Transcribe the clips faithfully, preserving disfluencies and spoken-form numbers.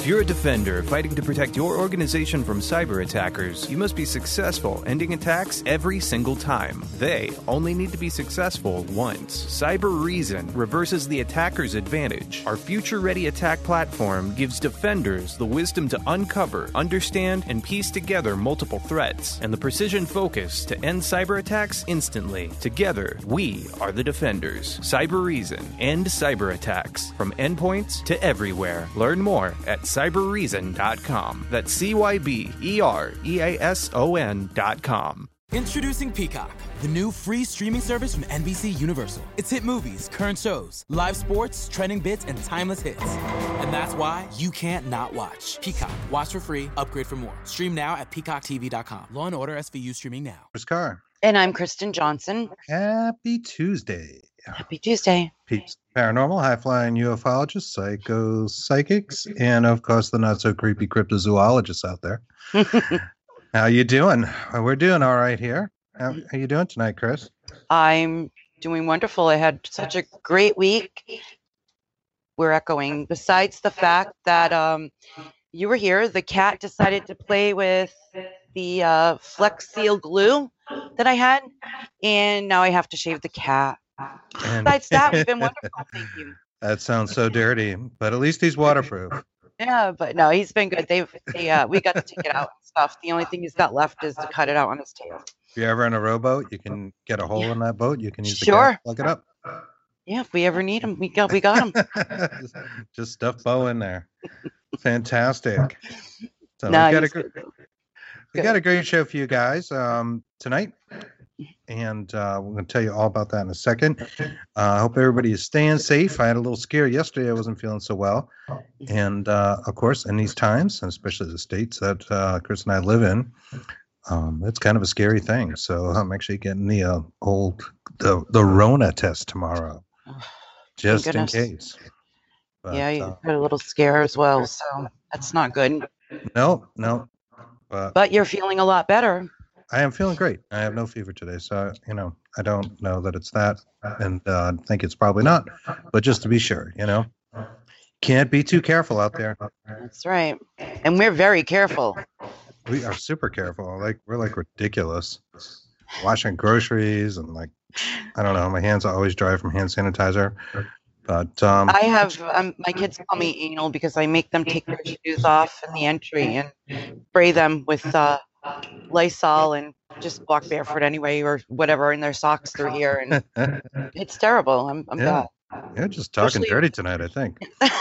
If you're a defender fighting to protect your organization from cyber attackers, you must be successful ending attacks every single time. They only need to be successful once. Cyber Reason reverses the attacker's advantage. Our future-ready attack platform gives defenders the wisdom to uncover, understand, and piece together multiple threats, and the precision focus to end cyber attacks instantly. Together, we are the defenders. Cyber Reason. End cyber attacks. From endpoints to everywhere. Learn more at cyber reason dot com. That's C Y B E R E A S O N dot com. Introducing Peacock, the new free streaming service from N B C Universal. It's hit movies, current shows, live sports, trending bits, and timeless hits. And that's why you can't not watch. Peacock. Watch for free. Upgrade for more. Stream now at peacock t v dot com. Law and Order S V U streaming now. Chris Carr. And I'm Kristen Johnson. Happy Tuesday. Happy Tuesday. Peeps, paranormal, high-flying ufologists, psychos, psychics, and of course the not-so-creepy cryptozoologists out there. How you doing? Well, we're doing all right here. How, how you doing tonight, Chris? I'm doing wonderful. I had such a great week. We're echoing. Besides the fact that um, you were here, the cat decided to play with the uh, Flex Seal glue that I had, and now I have to shave the cat. And Besides that, we've been wonderful. Thank you. That sounds so dirty, but at least he's waterproof. Yeah, but no, he's been good. They've they uh we got to take it out and stuff. The only thing he's got left is to cut it out on his tail. If you're ever in a rowboat, you can get a hole Yeah. in that boat. You can use the Sure. cat, plug it up. Yeah, if we ever need him, we got we got him. just, just stuff Bo in there. Fantastic. So No, we got a he's gr- good. we got a great show for you guys um, tonight, and uh, we're going to tell you all about that in a second. I uh, hope everybody is staying safe. I had a little scare yesterday. I wasn't feeling so well, and uh, of course, in these times, and especially the states that uh, Chris and I live in, um, it's kind of a scary thing. So I'm actually getting the uh, old the the Rona test tomorrow, just in goodness. case. But, Yeah, you uh, had a little scare as well, so that's not good. no, no. But But you're feeling a lot better. I am feeling great. I have no fever today, so you know I don't know that it's that, and uh, I think it's probably not. But just to be sure, you know, can't be too careful out there. That's right. And we're very careful. We are super careful. Like we're like ridiculous. Washing groceries and like I don't know. My hands are always dry from hand sanitizer. But um, I have um, my kids call me anal because I make them take their shoes off in the entry and spray them with uh, Lysol and just walk barefoot anyway or whatever in their socks through here, and it's terrible. I'm I'm yeah, bad. you're just talking Especially- dirty tonight. I think.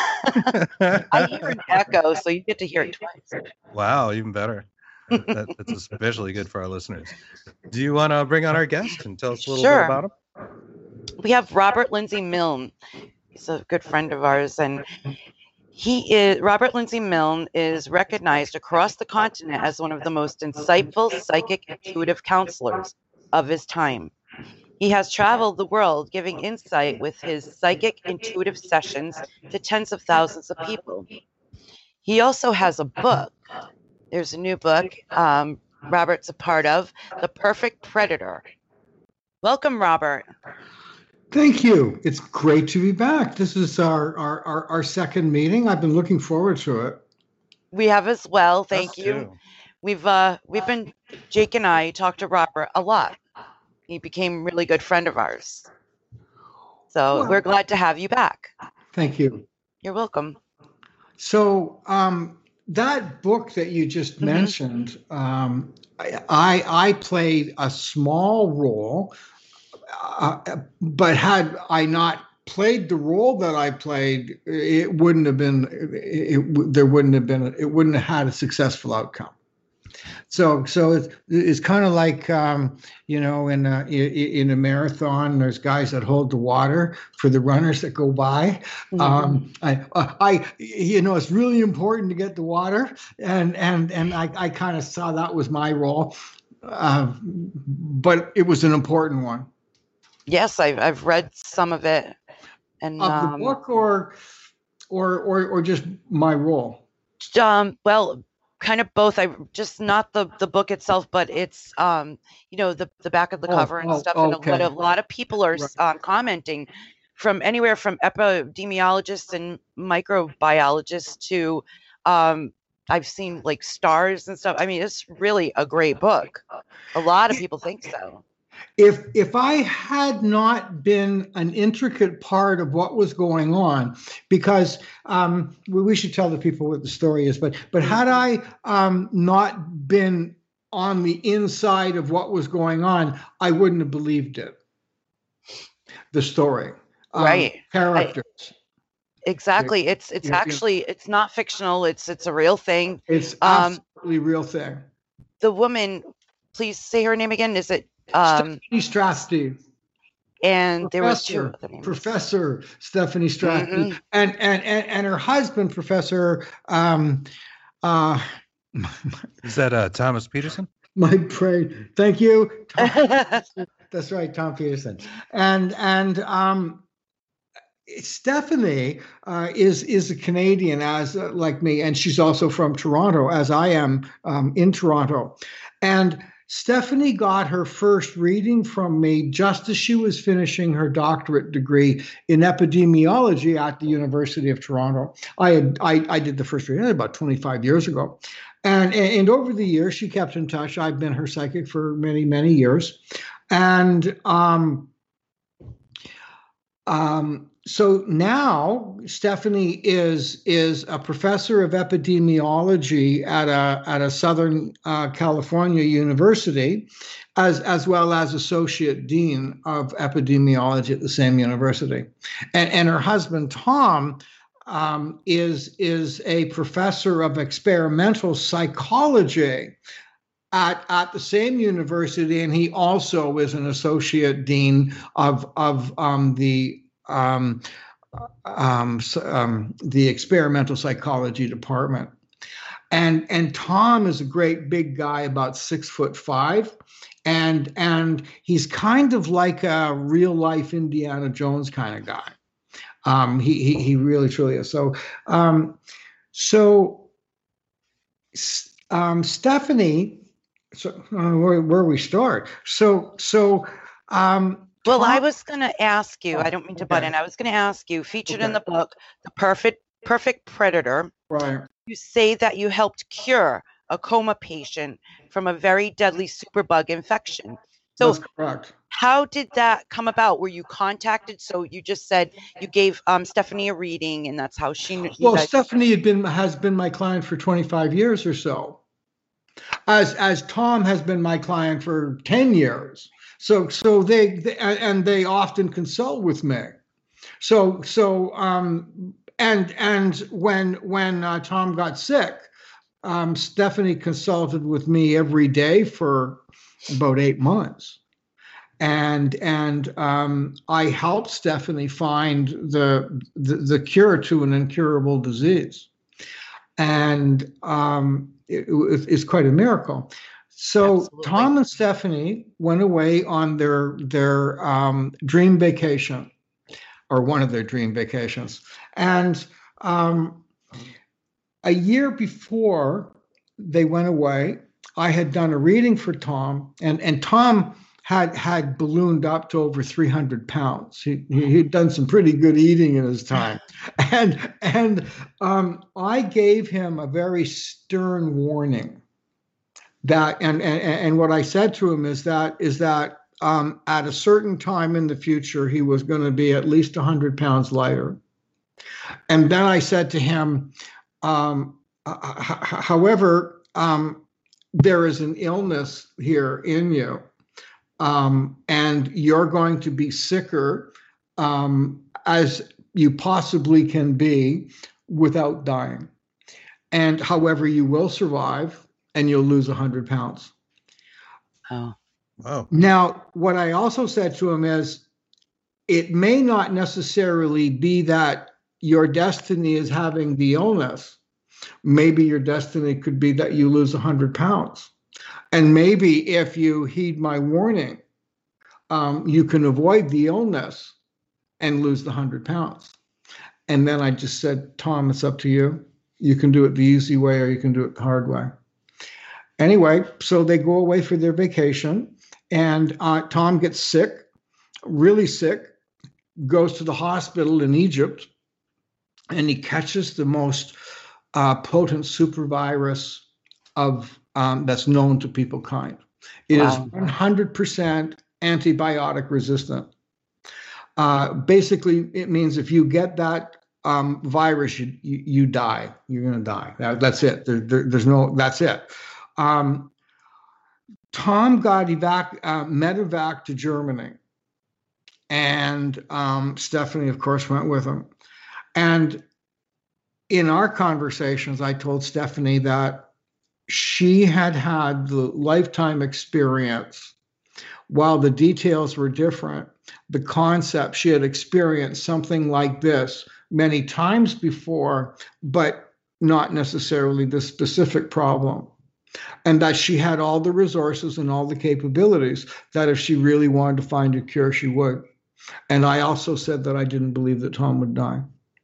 I hear an echo, so you get to hear it twice. Wow, even better. That, that's especially good for our listeners. Do you want to bring on our guest and tell us a little Sure. bit about him? We have Robert Lindsay Milne. He's a good friend of ours, and he is Robert Lindsay Milne is recognized across the continent as one of the most insightful psychic intuitive counselors of his time. He has traveled the world giving insight with his psychic intuitive sessions to tens of thousands of people. He also has a book. There's a new book um, Robert's a part of, The Perfect Predator. Welcome, Robert. Thank you. It's great to be back. This is our, our, our, our second meeting. I've been looking forward to it. We have as well. Thank Us you. too. We've uh we've been Jake and I talked to Robert a lot. He became a really good friend of ours. So Well- we're glad to have you back. Thank you. You're welcome. So um, that book that you just Mhm. mentioned, um, I, I I played a small role, uh, but had I not played the role that I played, it wouldn't have been. It, it there wouldn't have been. It wouldn't have had a successful outcome. So, so it's, it's kind of like, um, you know, in a, in a marathon, there's guys that hold the water for the runners that go by. Um, I, I, you know, it's really important to get the water, and and and I, I kind of saw that was my role, uh, but it was an important one. Yes, I've I've read some of it. And Of um, the book, or, or, or, or just my role. um well kind of both. I just not the the book itself, but it's um you know the the back of the Oh, cover and oh, stuff, and okay. what a lot of people are Right. um, commenting, from anywhere from epidemiologists and microbiologists to Um, I've seen like stars and stuff. I mean, it's really a great book. A lot of people think so. If if I had not been an intricate part of what was going on, because um, we, we should tell the people what the story is, but but had I um, not been on the inside of what was going on, I wouldn't have believed it. The story, um, right? Characters. I, exactly. It's it's yeah, actually yeah. it's not fictional. It's it's a real thing. It's um, absolutely real thing. The woman, please say her name again. Is it? Um, Stephanie Strasty. And Professor, there was two other names. Professor Stephanie Strasty, mm-hmm. and, and and and her husband, Professor. Um, uh, Is that uh, Thomas Peterson? My brain. Thank you. Tom, that's right, Tom Peterson. And and um, Stephanie uh, is is a Canadian, as uh, like me, and she's also from Toronto, as I am um, in Toronto, and. Stephanie got her first reading from me just as she was finishing her doctorate degree in epidemiology at the University of Toronto. I had I, I did the first reading about twenty-five years ago. And, and over the years, she kept in touch. I've been her psychic for many, many years. And um, um, so now Stephanie is is a professor of epidemiology at a at a Southern uh, California university, as as well as associate dean of epidemiology at the same university, and and her husband Tom um, is is a professor of experimental psychology at at the same university, and he also is an associate dean of of um, the Um, um, um, the experimental psychology department. And and Tom is a great big guy, about six foot five. And, and he's kind of like a real life Indiana Jones kind of guy. Um, he, he, he really, truly is. So, um, so um, Stephanie, so uh, where, where we start. So, so, um, Well, I was going to ask you, I don't mean to okay. butt in, I was going to ask you, featured okay. in the book, The Perfect Perfect Predator, right. You say that you helped cure a coma patient from a very deadly superbug infection. So That's correct. How did that come about? Were you contacted? So you just said you gave um, Stephanie a reading, and that's how she knew. Well, guys- Stephanie had been has been my client for twenty-five years or so, as as Tom has been my client for ten years. So, so they, they and they often consult with me. So, so um, and and when when uh, Tom got sick, um, Stephanie consulted with me every day for about eight months, and and um, I helped Stephanie find the, the the cure to an incurable disease, and um, it, it, it's quite a miracle. So Absolutely. Tom and Stephanie went away on their their um, dream vacation, or one of their dream vacations. And um, a year before they went away, I had done a reading for Tom, and, and Tom had had ballooned up to over three hundred pounds. He, he'd done some pretty good eating in his time. And, and um, I gave him a very stern warning. That and, and and what I said to him is that is that um, at a certain time in the future he was going to be at least one hundred pounds lighter. And then I said to him, um, h- however, um, there is an illness here in you, um, and you're going to be sicker um, as you possibly can be without dying. And however, you will survive. And you'll lose one hundred pounds. Oh. Wow. Now, what I also said to him is, it may not necessarily be that your destiny is having the illness. Maybe your destiny could be that you lose one hundred pounds. And maybe if you heed my warning, um, you can avoid the illness and lose the one hundred pounds. And then I just said, Tom, it's up to you. You can do it the easy way or you can do it the hard way. Anyway, so they go away for their vacation, and uh, Tom gets sick, really sick, goes to the hospital in Egypt, and he catches the most uh, potent supervirus of um, that's known to people kind. It wow. is one hundred percent antibiotic resistant. Uh, basically, it means if you get that um, virus, you, you you die. You're going to die. That, that's it. There, there, there's no. That's it. Um, Tom got evac uh, medevac to Germany, and um, Stephanie, of course, went with him. And in our conversations, I told Stephanie that she had had the lifetime experience. While the details were different, the concept, she had experienced something like this many times before, but not necessarily the specific problem. And that she had all the resources and all the capabilities that if she really wanted to find a cure, she would. And I also said that I didn't believe that Tom would die.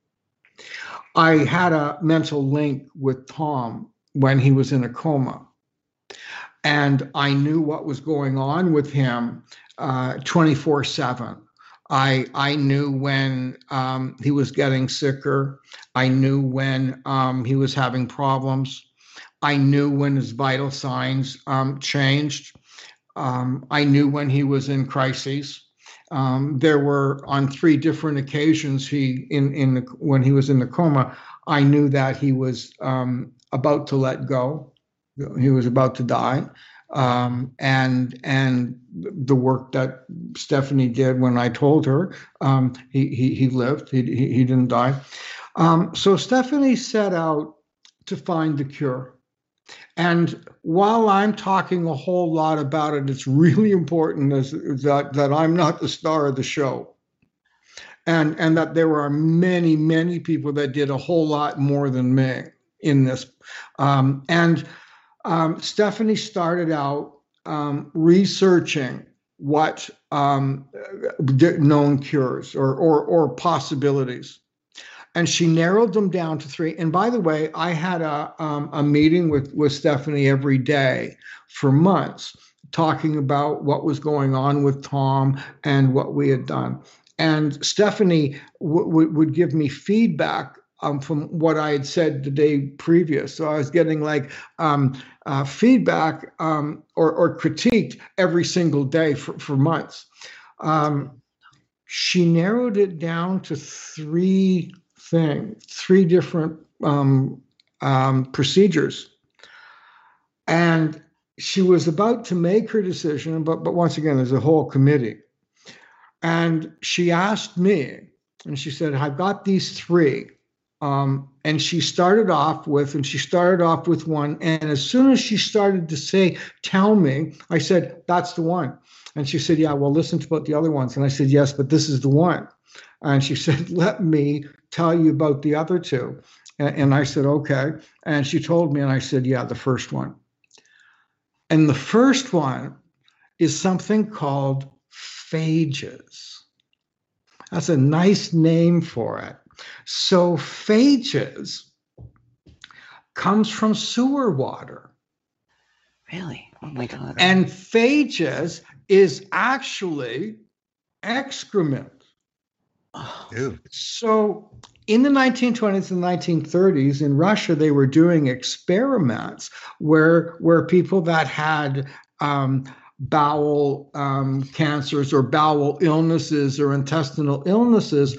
I had a mental link with Tom when he was in a coma. And I knew what was going on with him uh, twenty-four seven. I I knew when um, he was getting sicker. I knew when um, he was having problems. I knew when his vital signs um, changed. Um, I knew when he was in crises. Um, there were on three different occasions he in in the, when he was in the coma. I knew that he was um, about to let go. He was about to die. Um, and and the work that Stephanie did when I told her um, he, he he lived. He he, he didn't die. Um, so Stephanie set out to find the cure. And while I'm talking a whole lot about it, it's really important as, that, that I'm not the star of the show. And, and that there are many, many people that did a whole lot more than me in this. Um, and um, Stephanie started out um, researching what um, known cures or, or, or possibilities. And she narrowed them down to three. And by the way, I had a um, a meeting with, with Stephanie every day for months, talking about what was going on with Tom and what we had done. And Stephanie w- w- would give me feedback um, from what I had said the day previous. So I was getting like um, uh, feedback um, or, or critiqued every single day for, for months. Um, she narrowed it down to three thing, three different um, um, procedures. And she was about to make her decision, but, but once again, there's a whole committee. And she asked me, and she said, I've got these three. Um, and she started off with, and she started off with one. And as soon as she started to say, tell me, I said, that's the one. And she said, yeah, well, listen to about the other ones. And I said, yes, but this is the one. And she said, let me tell you about the other two. And, and I said, okay. And she told me, and I said, yeah, the first one. And the first one is something called phages. That's a nice name for it. So phages comes from sewer water. Really? Oh my God. And phages is actually excrement. Ew. So in the nineteen twenties and nineteen thirties in Russia, they were doing experiments where where people that had um, bowel um, cancers or bowel illnesses or intestinal illnesses,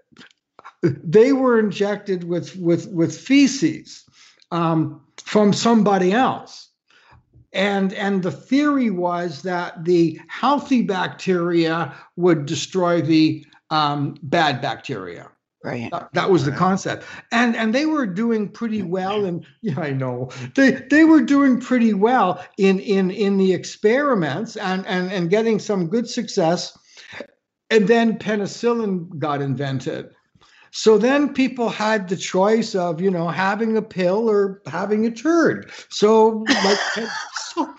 they were injected with with with feces um, from somebody else. And and the theory was that the healthy bacteria would destroy the um, bad bacteria. Right. That, that was the concept. And and they were doing pretty well. And yeah, I know they they were doing pretty well in in in the experiments and and and getting some good success. And then penicillin got invented. So then people had the choice of, you know, having a pill or having a turd. So like so,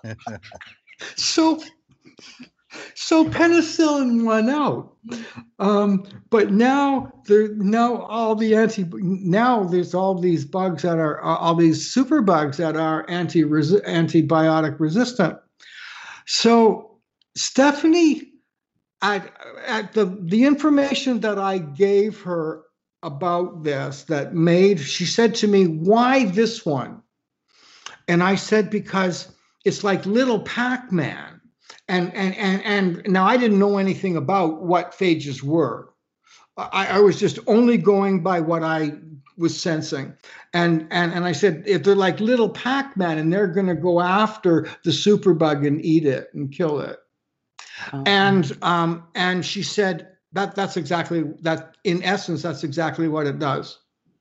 so so penicillin won out. Um, but now there now all the anti now there's all these bugs that are all these super bugs that are anti antibiotic resistant. So Stephanie, At, at the, the information that I gave her about this that made, she said to me, why this one? And I said, because it's like little Pac-Man. And, and, and, and now I didn't know anything about what phages were. I, I was just only going by what I was sensing. And, and, and I said, if they're like little Pac-Man and they're going to go after the superbug and eat it and kill it. Oh. And, um, and she said, that that's exactly that. In essence, that's exactly what it does.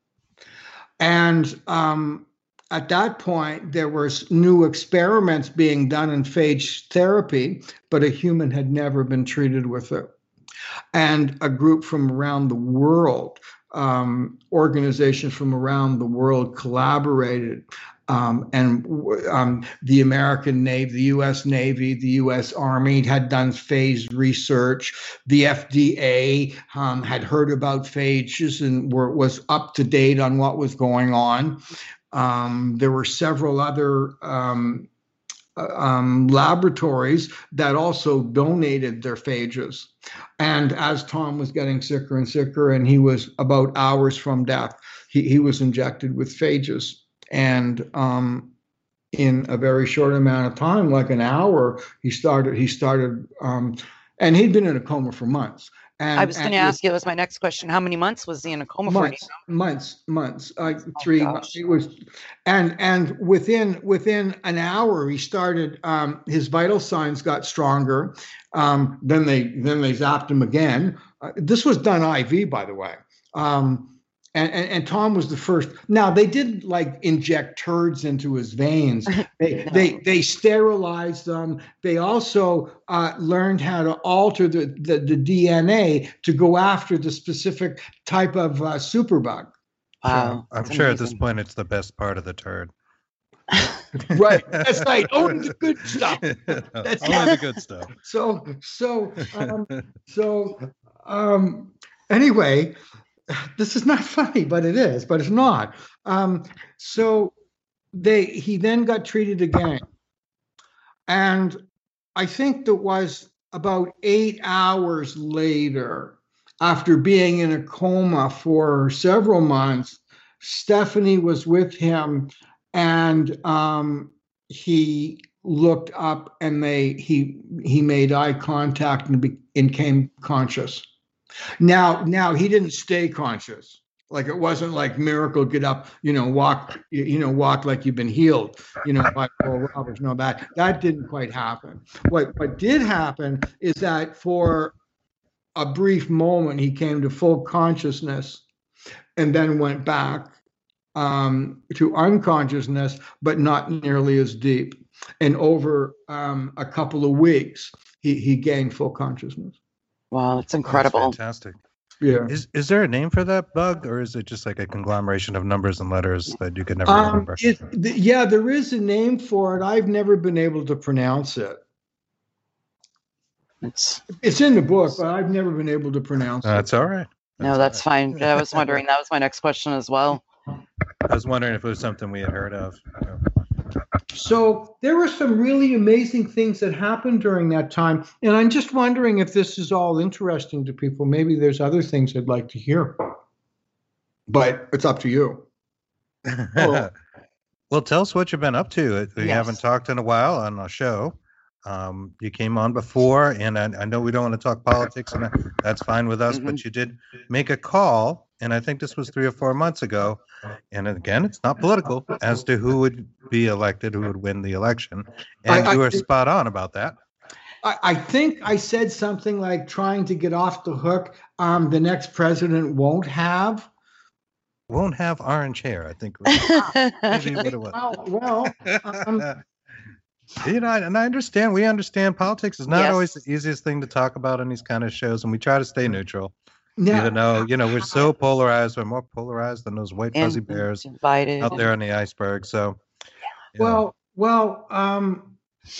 And, um, at that point, there were new experiments being done in phage therapy, but a human had never been treated with it. And a group from around the world, um, organizations from around the world collaborated. Um, and um, the American Navy, the U S Navy, the U S Army had done phage research. The F D A um, had heard about phages and were, was up to date on what was going on. Um, there were several other um, um, laboratories that also donated their phages. And as Tom was getting sicker and sicker, and he was about hours from death, he, he was injected with phages. And um, in a very short amount of time, like an hour, he started, he started, um, and he'd been in a coma for months. And, I was going to ask you, that was my next question. How many months was he in a coma months, for? Months, months, uh, oh, three gosh. months. It was, and and within within an hour, he started. Um, his vital signs got stronger. Um, then they then they zapped him again. Uh, this was done I V, by the way. Um, And, and, and Tom was the first. Now, they didn't like inject turds into his veins. They no. they they sterilized them. They also uh, learned how to alter the, the, the D N A to go after the specific type of uh, superbug. Wow. I'm That's sure amazing. At this point it's the best part of the turd. Right. That's right. Only the good stuff. That's only right. the good stuff. So so um, so um, anyway. This is not funny, but it is, but it's not. Um, so they he then got treated again. And I think that was about eight hours later, after being in a coma for several months, Stephanie was with him, and um, he looked up and they he he made eye contact and became conscious. Now, now he didn't stay conscious. Like it wasn't like miracle, get up, you know, walk, you know, walk like you've been healed, you know, by Paul Roberts. No, that that didn't quite happen. What what did happen is that for a brief moment he came to full consciousness, and then went back um, to unconsciousness, but not nearly as deep. And over um, a couple of weeks, he he gained full consciousness. Wow, it's incredible. That's fantastic. Yeah. Is is there a name for that bug, or is it just like a conglomeration of numbers and letters that you could never um, remember? It, th- yeah, there is a name for it. I've never been able to pronounce it. It's it's in the book, but I've never been able to pronounce uh, it. That's all right. That's no, that's all right. fine. I was wondering. That was my next question as well. I was wondering if it was something we had heard of. You know. So there were some really amazing things that happened during that time. And I'm just wondering if this is all interesting to people. Maybe there's other things I'd like to hear. But it's up to you. Oh. Well, tell us what you've been up to. We Yes. haven't talked in a while on our show. Um, you came on before, and I, I know we don't want to talk politics, and that, that's fine with us, Mhm. but you did make a call, and I think this was three or four months ago. And again, it's not political, as to who would be elected, who would win the election. And I- I you were think- spot on about that. I, I think I said something like trying to get off the hook. Um, the next president won't have. Won't have orange hair, I think. Maybe what it was. Well, well um, You know, and I understand. We understand politics is not Yes. always the easiest thing to talk about on these kind of shows, and we try to stay neutral. now, Even though, you know, we're so polarized, we're more polarized than those white fuzzy And bears divided. out there on the iceberg. So, you know. well, well, um,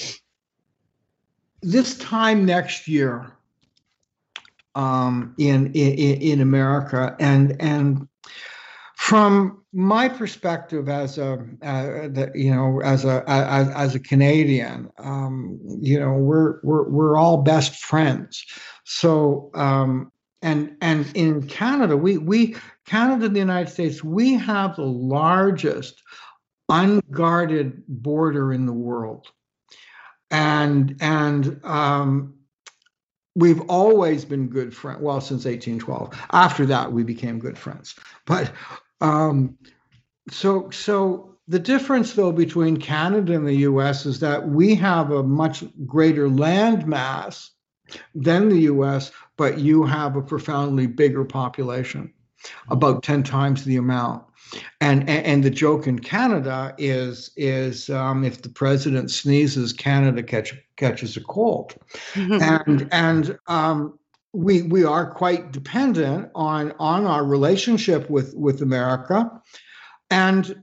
this time next year, um, in, in in America, and and from my perspective as a uh, the, you know as a as, as a Canadian, um, you know we're we're we're all best friends. So um, And and in Canada, we we Canada and the United States, we have the largest unguarded border in the world, and and um, we've always been good friends. Well, since eighteen twelve. After that, we became good friends. But um, so so the difference, though, between Canada and the U S is that we have a much greater land mass than the U S, but you have a profoundly bigger population, about ten times the amount. And and, and the joke in Canada is is um, if the president sneezes, Canada catch, catches a cold, and and um, we we are quite dependent on on our relationship with with America, and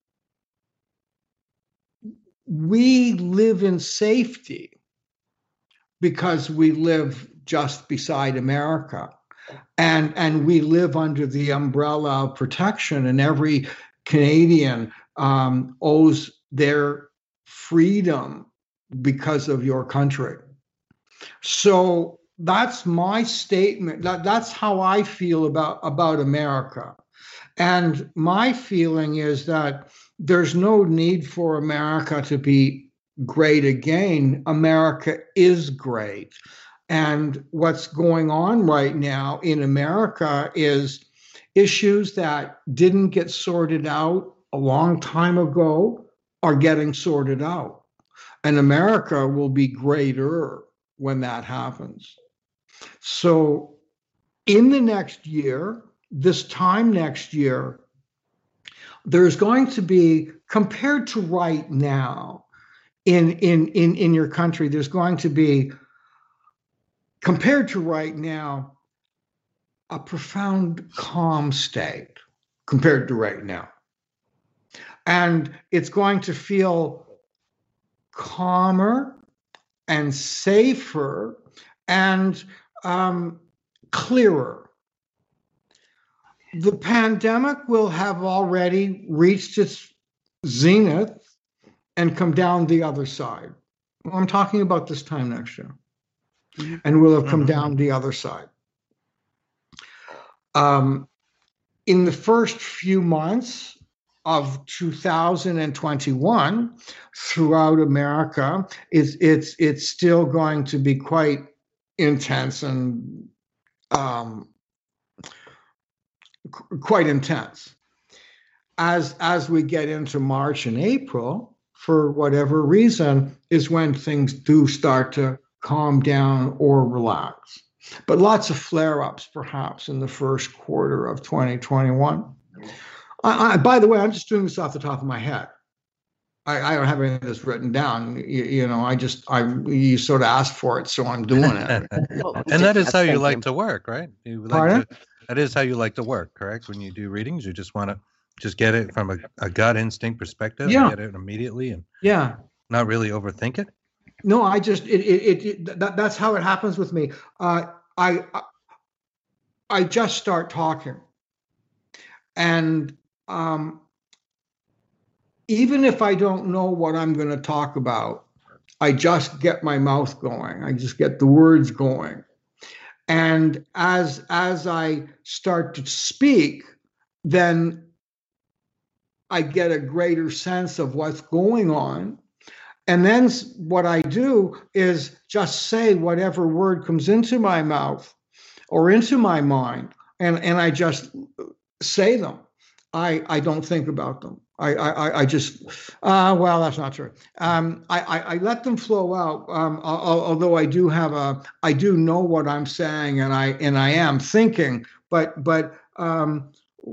we live in safety because we live just beside America, and and we live under the umbrella of protection, and every Canadian um, owes their freedom because of your country. So that's my statement. That, that's how I feel about, about America. And my feeling is that there's no need for America to be great again. America is great. And what's going on right now in America is issues that didn't get sorted out a long time ago are getting sorted out. And America will be greater when that happens. So in the next year, this time next year, there's going to be, compared to right now, in, in, in, in your country, there's going to be, compared to right now, a profound calm state compared to right now. And it's going to feel calmer and safer and um, clearer. The pandemic will have already reached its zenith and come down the other side. Well, I'm talking about this time next year. And will have come mm-hmm. down the other side. Um, in the first few months of two thousand twenty-one, throughout America, it's it's it's still going to be quite intense and um, qu- quite intense. As as we get into March and April, for whatever reason, is when things do start to calm down or relax. But lots of flare-ups, perhaps, in the first quarter of twenty twenty-one. I, I, by the way, I'm just doing this off the top of my head. I, I don't have anything of this written down. You, you know, I just, I you sort of asked for it, so I'm doing it. And that is how you like to work, right? You like to, that is how you like to work, correct? When you do readings, you just want to just get it from a, a gut instinct perspective, yeah. and get it immediately, and yeah, not really overthink it. No, I just it it, it that, that's how it happens with me. Uh, I I just start talking, and um, even if I don't know what I'm going to talk about, I just get my mouth going. I just get the words going, and as as I start to speak, then I get a greater sense of what's going on. And then what I do is just say whatever word comes into my mouth or into my mind, and, and I just say them. I, I don't think about them. I I, I just, uh, well, that's not true. Um, I, I, I let them flow out. Um, although I do have a, I do know what I'm saying, and I and I am thinking, but but. Um,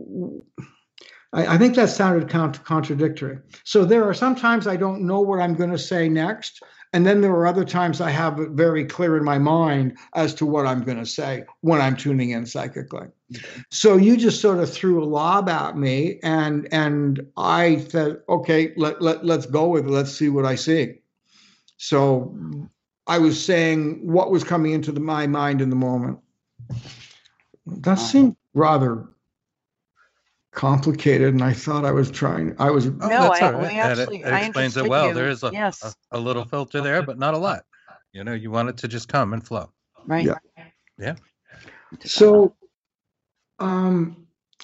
I think that sounded contradictory. So there are sometimes I don't know what I'm going to say next. And then there are other times I have it very clear in my mind as to what I'm going to say when I'm tuning in psychically. Okay. So you just sort of threw a lob at me, and and I said, okay, let, let, let's go with it. Let's see what I see. So I was saying what was coming into the, my mind in the moment. That seemed rather complicated, and I thought I was trying. I was. No, I, right. we actually. It, it I explains it well. You. There is a, yes. a a little filter there, but not a lot. You know, you want it to just come and flow. Right. Yeah. Yeah. So, um,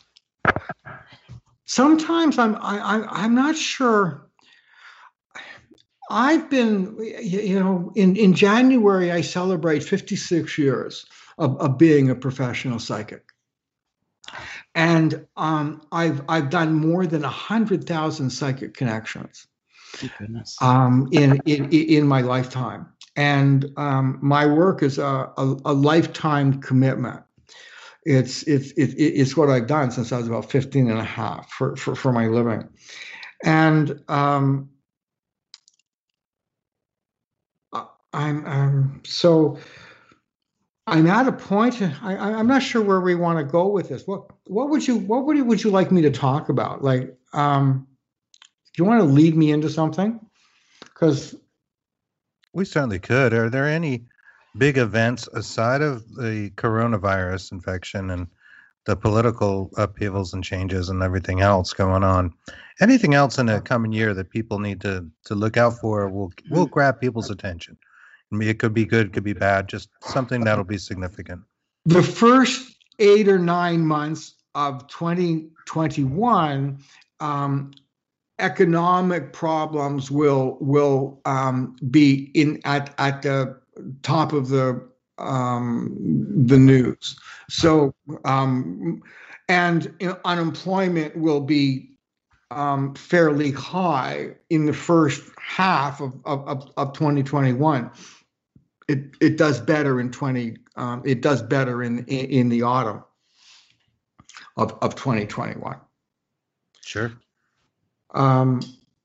sometimes I'm I, I I'm not sure. I've been, you know, in, in January, I celebrate fifty-six years of, of being a professional psychic. And um, I've I've done more than one hundred thousand psychic connections Goodness. um, in, in, in my lifetime. And um, my work is a, a, a lifetime commitment. It's, it's, it, it's what I've done since I was about fifteen and a half for, for, for my living. And um, I'm um, so I'm at a point. I, I'm not sure where we want to go with this. What what would you what would you, would you like me to talk about? Like, um, do you want to lead me into something? Because we certainly could. Are there any big events aside of the coronavirus infection and the political upheavals and changes and everything else going on? Anything else in the coming year that people need to to look out for will will grab people's attention? I mean, it could be good, could be bad, just something that'll be significant. The first eight or nine months of twenty twenty-one, um, economic problems will will um, be in at at the top of the um, the news. So, um, and you know, unemployment will be um, fairly high in the first half of of, of twenty twenty-one. It it does better in twenty. Um, it does better in, in in the autumn of of twenty twenty-one. Sure. Um,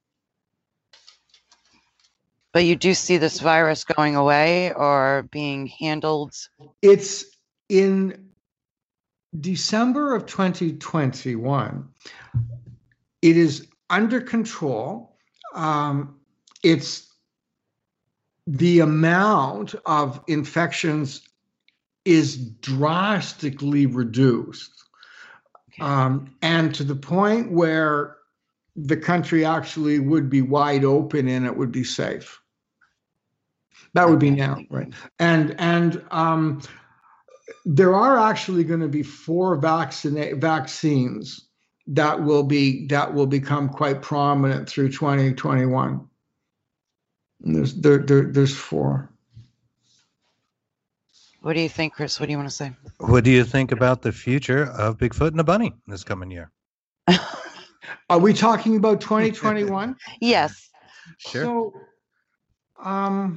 But you do see this virus going away or being handled? it's in December of twenty twenty-one. It is under control. Um, it's the amount of infections is drastically reduced, um, and to the point where the country actually would be wide open and it would be safe. That would be now, right? And and um, there are actually going to be four vaccina- vaccines that will be that will become quite prominent through twenty twenty-one. And there's there, there there's four. What do you think, Chris? What do you want to say? What do you think about the future of Bigfoot and the Bunny this coming year? Are we talking about twenty twenty-one? Yes. Sure. So, um,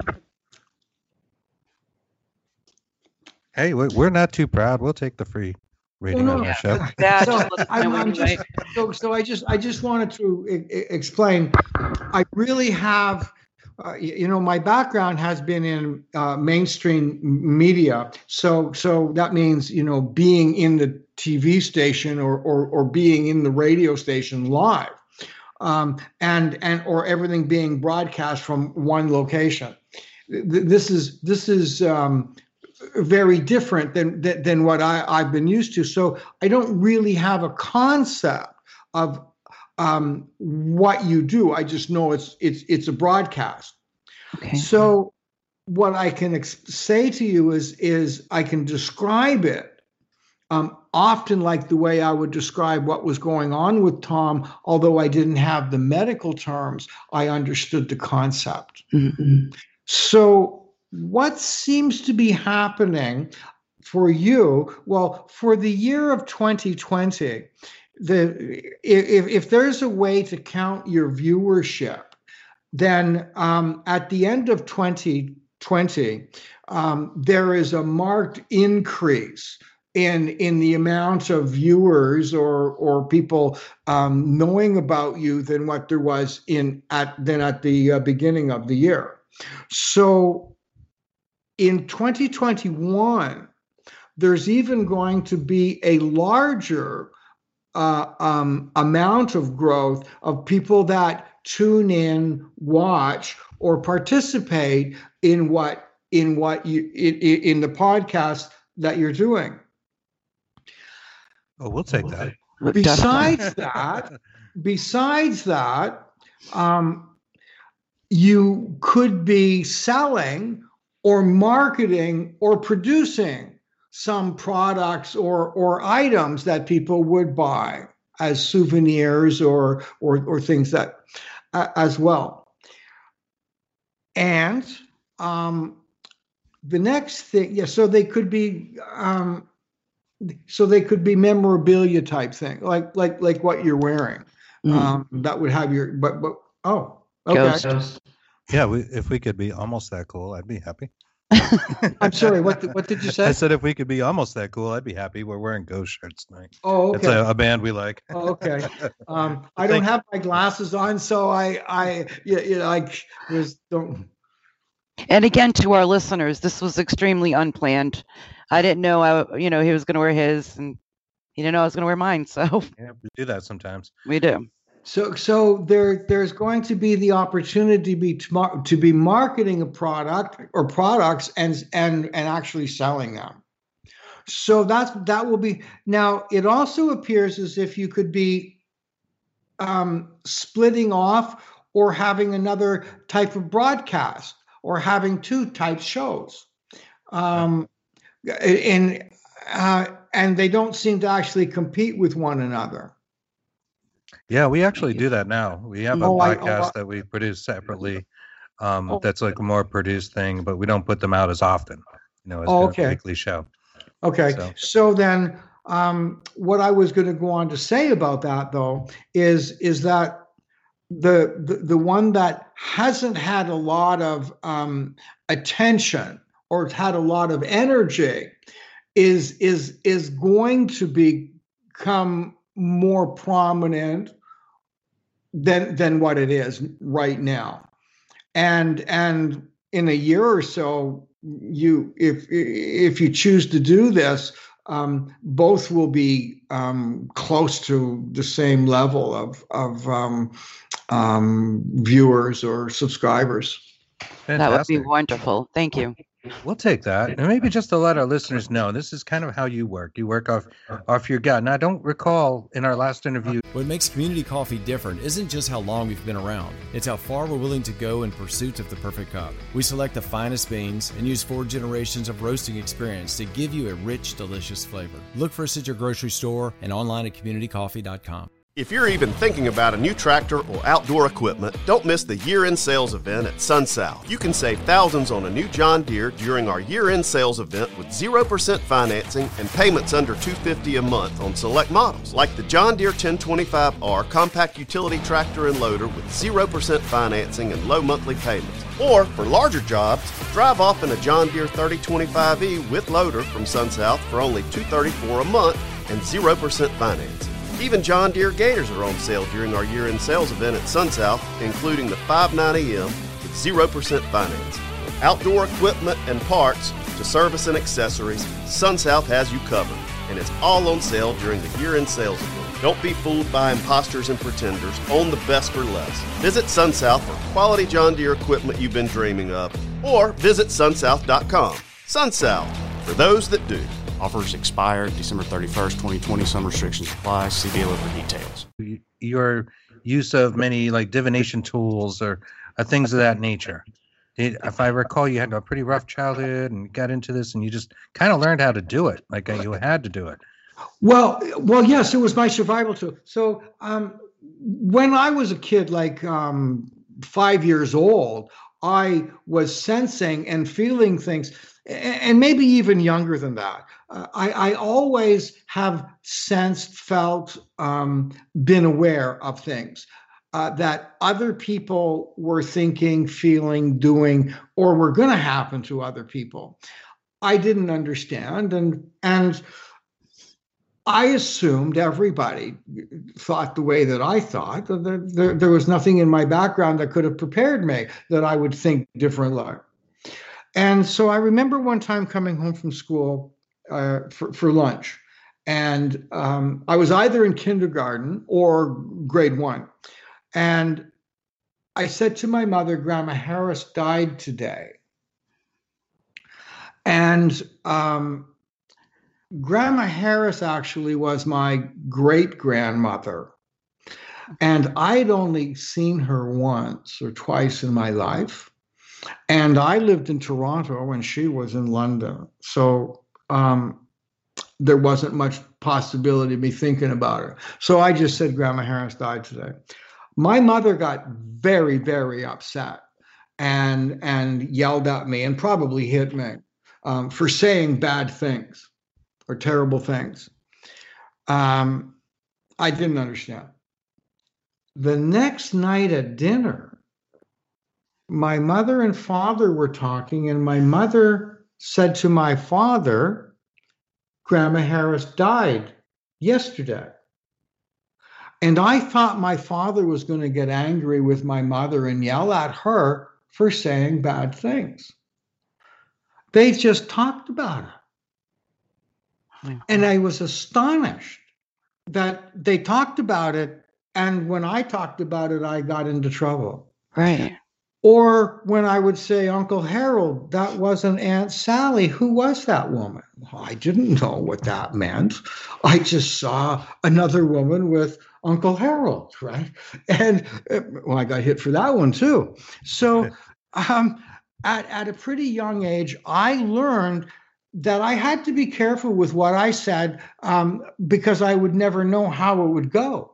Hey, we- we're not too proud. We'll take the free rating no, on no. our show. Yeah, so just listen I'm, to I'm it just anyway. so, so I just I just wanted to e- e- explain. I really have, uh, y- you know, my background has been in uh, mainstream media. So so that means, you know, being in the T V station or or, or being in the radio station live, um, and and or everything being broadcast from one location. Th- This is this is. Um, very different than, than than what I, I've been used to. So I don't really have a concept of um, what you do. I just know it's it's it's a broadcast. Okay. So what I can ex- say to you is is I can describe it um, often like the way I would describe what was going on with Tom. Although I didn't have the medical terms, I understood the concept. Mm-hmm. So what seems to be happening for you? Well, for the year of twenty twenty, the if, if there's a way to count your viewership, then um, at the end of twenty twenty, um, there is a marked increase in in the amount of viewers or or people um, knowing about you than what there was in at than at the uh, beginning of the year. So in twenty twenty-one, there's even going to be a larger uh, um, amount of growth of people that tune in, watch, or participate in what in what you in, in the podcast that you're doing. Oh, we'll take that. Besides that, besides that, um, you could be selling or marketing or producing some products or or items that people would buy as souvenirs or or or things that uh, as well. And um, the next thing, yeah, so they could be um, so they could be memorabilia type thing, like like like what you're wearing. Mm. Um, that would have your but but oh okay. Ghost. Yeah, we, if we could be almost that cool, I'd be happy. I'm sorry. What the, what did you say? I said if we could be almost that cool, I'd be happy. We're wearing Ghost shirts tonight. Oh, okay. It's a, a band we like. Oh, okay. Um, I don't have my glasses on, so I I you, you know, I was don't. And again, to our listeners, this was extremely unplanned. I didn't know I, you know, he was going to wear his, and he didn't know I was going to wear mine. So yeah, we do that sometimes. We do. So, so there, there's going to be the opportunity to be to, to be marketing a product or products and and and actually selling them. So that's that will be now. It also appears as if you could be um, splitting off or having another type of broadcast or having two type shows, um, and uh, and they don't seem to actually compete with one another. Yeah, we actually do that now. We have a Oh, I- podcast oh, I- that we produce separately. Um, Oh. that's like a more produced thing, but we don't put them out as often. You know, as Oh, a okay. weekly show. Okay, So- so then um, what I was going to go on to say about that, though, is is that the the, the one that hasn't had a lot of um, attention or it's had a lot of energy is is is going to become more prominent than than what it is right now, and and in a year or so, you if if you choose to do this, um, both will be um, close to the same level of of um, um, viewers or subscribers. That would be Fantastic. wonderful. Thank you. We'll take that, and maybe just to let our listeners know, this is kind of how you work. You work off off your gut. And I don't recall in our last interview. What makes Community Coffee different isn't just how long we've been around, it's how far we're willing to go in pursuit of the perfect cup. We select the finest beans and use four generations of roasting experience to give you a rich, delicious flavor. Look for us at your grocery store and online at community coffee dot com. If you're even thinking about a new tractor or outdoor equipment, don't miss the year-end sales event at SunSouth. You can save thousands on a new John Deere during our year-end sales event with zero percent financing and payments under two hundred fifty dollars a month on select models, like the John Deere ten twenty-five R compact utility tractor and loader with zero percent financing and low monthly payments. Or, for larger jobs, drive off in a John Deere thirty twenty-five E with loader from SunSouth for only two hundred thirty-four dollars a month and zero percent financing. Even John Deere Gators are on sale during our year-end sales event at SunSouth, including the five ninety M with zero percent financing. From outdoor equipment and parts to service and accessories, SunSouth has you covered, and it's all on sale during the year-end sales event. Don't be fooled by imposters and pretenders. Own the best for less. Visit SunSouth for quality John Deere equipment you've been dreaming of, or visit sunsouth dot com. SunSouth, for those that do. Offers expire December thirty-first, twenty twenty. Some restrictions apply. See dealer for details. Your use of many like divination tools or uh, things of that nature. It, if I recall, you had a pretty rough childhood and got into this, and you just kind of learned how to do it. Like uh, you had to do it. Well, well, yes, it was my survival tool. So um, when I was a kid, like um, five years old, I was sensing and feeling things, and maybe even younger than that. Uh, I, I always have sensed, felt, um, been aware of things uh, that other people were thinking, feeling, doing, or were going to happen to other people. I didn't understand, and and I assumed everybody thought the way that I thought. That there, there, there was nothing in my background that could have prepared me that I would think differently. And so I remember one time coming home from school uh, for, for lunch, and um, I was either in kindergarten or grade one. And I said to my mother, Grandma Harris died today. And um, Grandma Harris actually was my great-grandmother. And I'd only seen her once or twice in my life. And I lived in Toronto and she was in London. So um, there wasn't much possibility of me thinking about her. So I just said, Grandma Harris died today. My mother got very, very upset and and yelled at me and probably hit me um, for saying bad things or terrible things. Um, I didn't understand. The next night at dinner, my mother and father were talking, and my mother said to my father, Grandma Harris died yesterday. And I thought my father was going to get angry with my mother and yell at her for saying bad things. They just talked about it. And I was astonished that they talked about it. And when I talked about it, I got into trouble. Right. Or when I would say, Uncle Harold, that wasn't Aunt Sally. Who was that woman? Well, I didn't know what that meant. I just saw another woman with Uncle Harold, right? And well, I got hit for that one too. So um, at, at a pretty young age, I learned that I had to be careful with what I said um, because I would never know how it would go.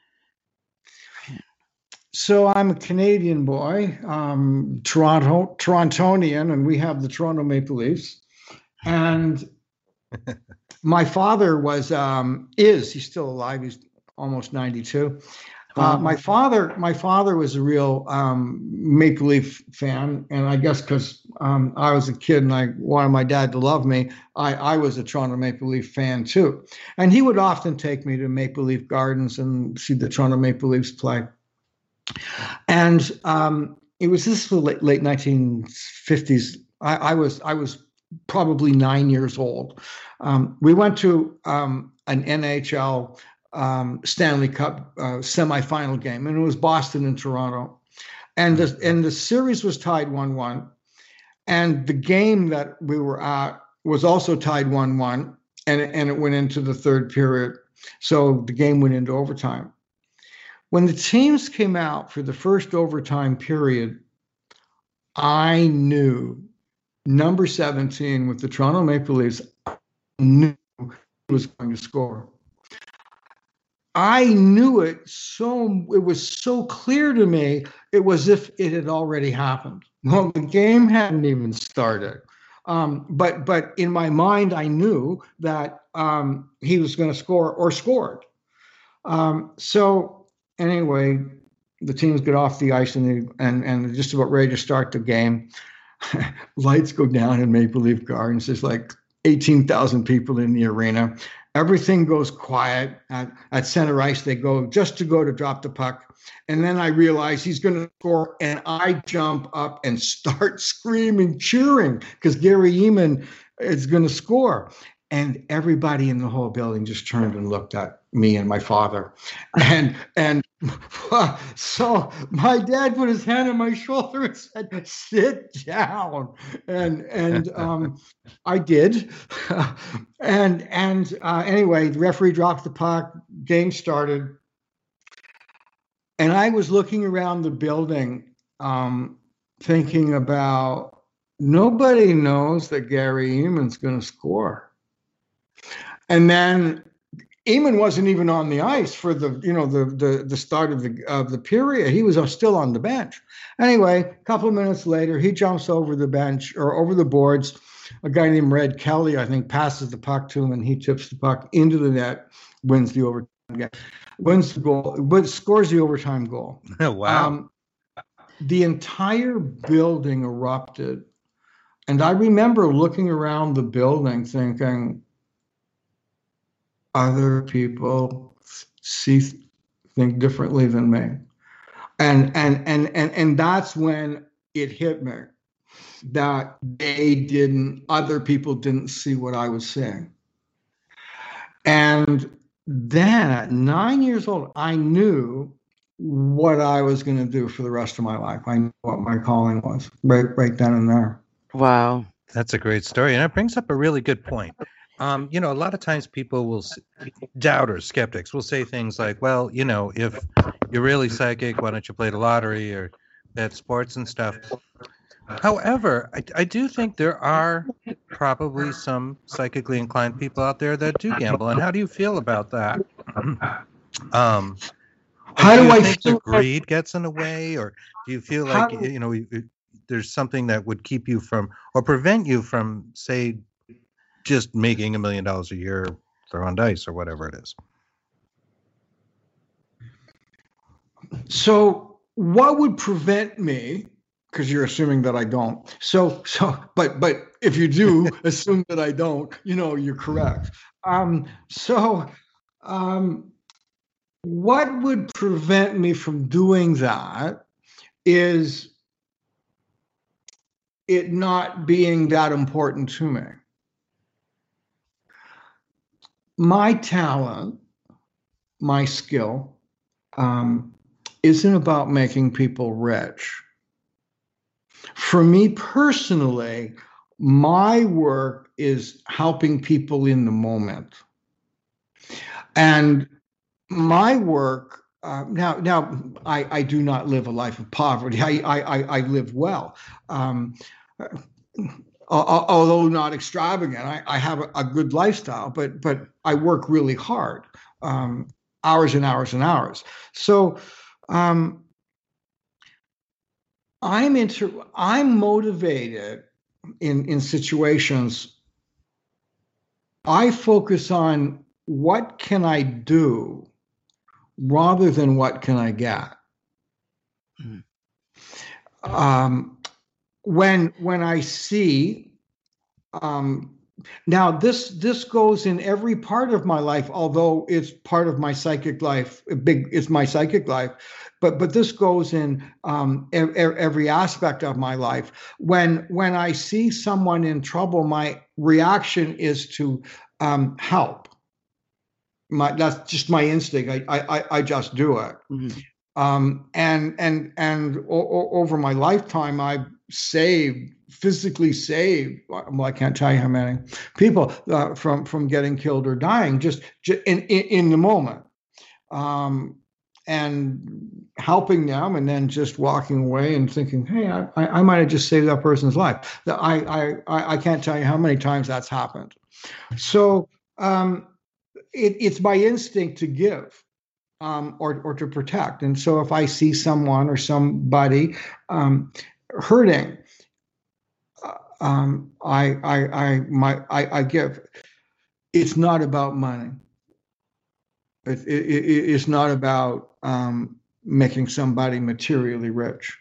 So I'm a Canadian boy, um, Toronto, Torontonian, and we have the Toronto Maple Leafs. And my father was, um, is, he's still alive. He's almost ninety-two. Uh, my father, my father was a real um, Maple Leaf fan, and I guess because um, I was a kid and I wanted my dad to love me, I, I was a Toronto Maple Leaf fan too. And he would often take me to Maple Leaf Gardens and see the Toronto Maple Leafs play. And um, it was this was late, late nineteen fifties. I, I was I was probably nine years old. Um, we went to um, an N H L um, Stanley Cup uh, semifinal game, and it was Boston and Toronto. And the and the series was tied one one. And the game that we were at was also tied one one, and and it went into the third period. So the game went into overtime. When the teams came out for the first overtime period, I knew number seventeen with the Toronto Maple Leafs knew he was going to score. I knew it so, it was so clear to me, it was as if it had already happened. Well, the game hadn't even started. Um, but but in my mind, I knew that um, he was going to score or scored. Um, so Anyway, the teams get off the ice and they, and and they're just about ready to start the game. Lights go down in Maple Leaf Gardens. There's like eighteen thousand people in the arena. Everything goes quiet. At, at center ice, they go just to go to drop the puck. And then I realize he's going to score, and I jump up and start screaming, cheering, because Gary Eman is going to score. And everybody in the whole building just turned and looked at me and my father. And and so my dad put his hand on my shoulder and said, sit down. And and um, I did. and and uh, anyway, the referee dropped the puck, game started. And I was looking around the building um, thinking about, nobody knows that Gary Eman's going to score. And then Eman wasn't even on the ice for the, you know, the the the start of the of the period. He was still on the bench. Anyway, a couple of minutes later, he jumps over the bench or over the boards. A guy named Red Kelly, I think, passes the puck to him, and he tips the puck into the net, wins the overtime game, wins the goal, but scores the overtime goal. Oh, wow! Um, the entire building erupted, and I remember looking around the building, thinking, other people see think differently than me, and and and and and that's when it hit me that they didn't, other people didn't see what I was seeing. And then at nine years old, I knew what I was going to do for the rest of my life. I knew what my calling was, right, right then and there. Wow, that's a great story, and it brings up a really good point. Um, you know, a lot of times people will, doubters, skeptics will say things like, well, you know, if you're really psychic, why don't you play the lottery or bet sports and stuff? However, I, I do think there are probably some psychically inclined people out there that do gamble. And how do you feel about that? um, How do do you I think the feel? greed gets in the way, or do you feel How- like you know you- there's something that would keep you from or prevent you from, say, just making a million dollars a year throwing dice or whatever it is? So what would prevent me? Because you're assuming that I don't. So so, but but if you do assume that I don't, you know, you're correct. Um, so, um, what would prevent me from doing that is it not being that important to me. My talent, my skill, um, isn't about making people rich. For me personally, my work is helping people in the moment. And my work, uh, now, now I, I do not live a life of poverty. I, I, I live well. Um, although not extravagant, I, I have a, a good lifestyle, but, but I work really hard, um, hours and hours and hours. So, um, I'm inter- I'm motivated in, in situations. I focus on what can I do rather than what can I get. Mm. Um, when when I see, um, now this this goes in every part of my life, although it's part of my psychic life. Big, it's my psychic life. But but this goes in um, e- every aspect of my life. When when I see someone in trouble, my reaction is to um, help. My that's just my instinct. I I I just do it. Mm-hmm. Um, and and and o- o- over my lifetime, I've saved, physically saved. Well, I can't tell you how many people uh, from from getting killed or dying just, just in, in in the moment. Um, and helping them, and then just walking away and thinking, hey, I, I might have just saved that person's life. I, I, I can't tell you how many times that's happened. So um, it, it's my instinct to give um, or, or to protect. And so if I see someone or somebody um, hurting, um, I, I, I, my, I, I give. It's not about money. It, it, it, it's not about um, making somebody materially rich.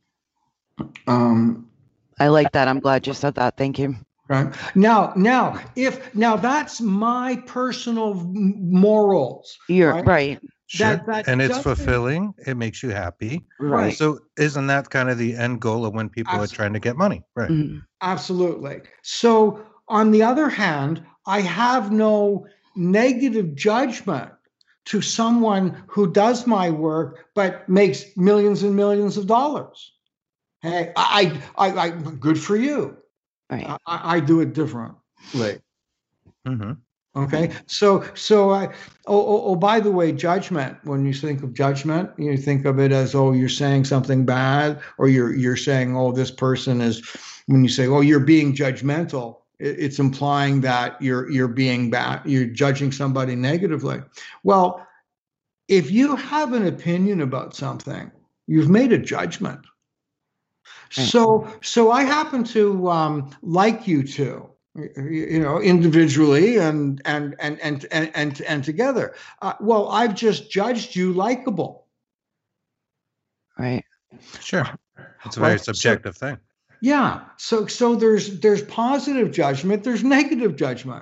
Um, I like that. I'm glad you said that. Thank you. Right now, now, if now that's my personal morals. You're right. right. Sure. That, that and it's fulfilling. It makes you happy. Right. So isn't that kind of the end goal of when people Absolutely. Are trying to get money? Right. Mm-hmm. Absolutely. So on the other hand, I have no negative judgment to someone who does my work but makes millions and millions of dollars. Hey, I, I, I good for you. Right. I, I do it differently. Mm-hmm. Okay. So, so I. Oh, oh, oh, by the way, judgment. When you think of judgment, you think of it as, oh, you're saying something bad, or you're you're saying, oh, this person is. When you say, oh, you're being judgmental, it's implying that you're you're being bad, you're judging somebody negatively. Well, if you have an opinion about something, you've made a judgment. So so I happen to um, like you two, you know, individually and and and and and and, and together. Uh, well, I've just judged you likable. Right. Sure. It's a very well, subjective so, thing. Yeah. So so there's there's positive judgment, there's negative judgment.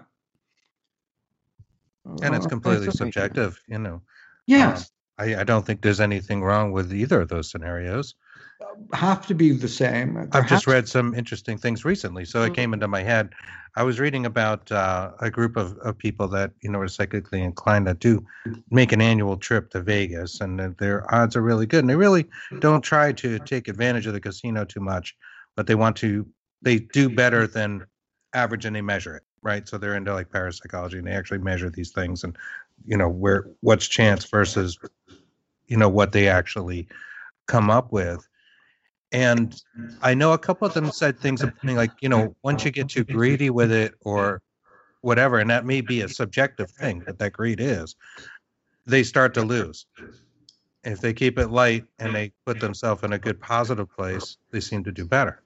And it's completely uh, subjective, you know. Yes. Um, I, I don't think there's anything wrong with either of those scenarios. Have to be the same. There I've just read some interesting things recently, so it came into my head. I was reading about uh, a group of, of people that, you know, are psychically inclined that do make an annual trip to Vegas, and their odds are really good. And they really don't try to take advantage of the casino too much, but they want to, they do better than average, and they measure it, right? So they're into like parapsychology, and they actually measure these things, and, you know, where what's chance versus, you know, what they actually come up with. And I know a couple of them said things like, you know, once you get too greedy with it or whatever, and that may be a subjective thing that that greed is, they start to lose. If they keep it light and they put themselves in a good positive place, they seem to do better.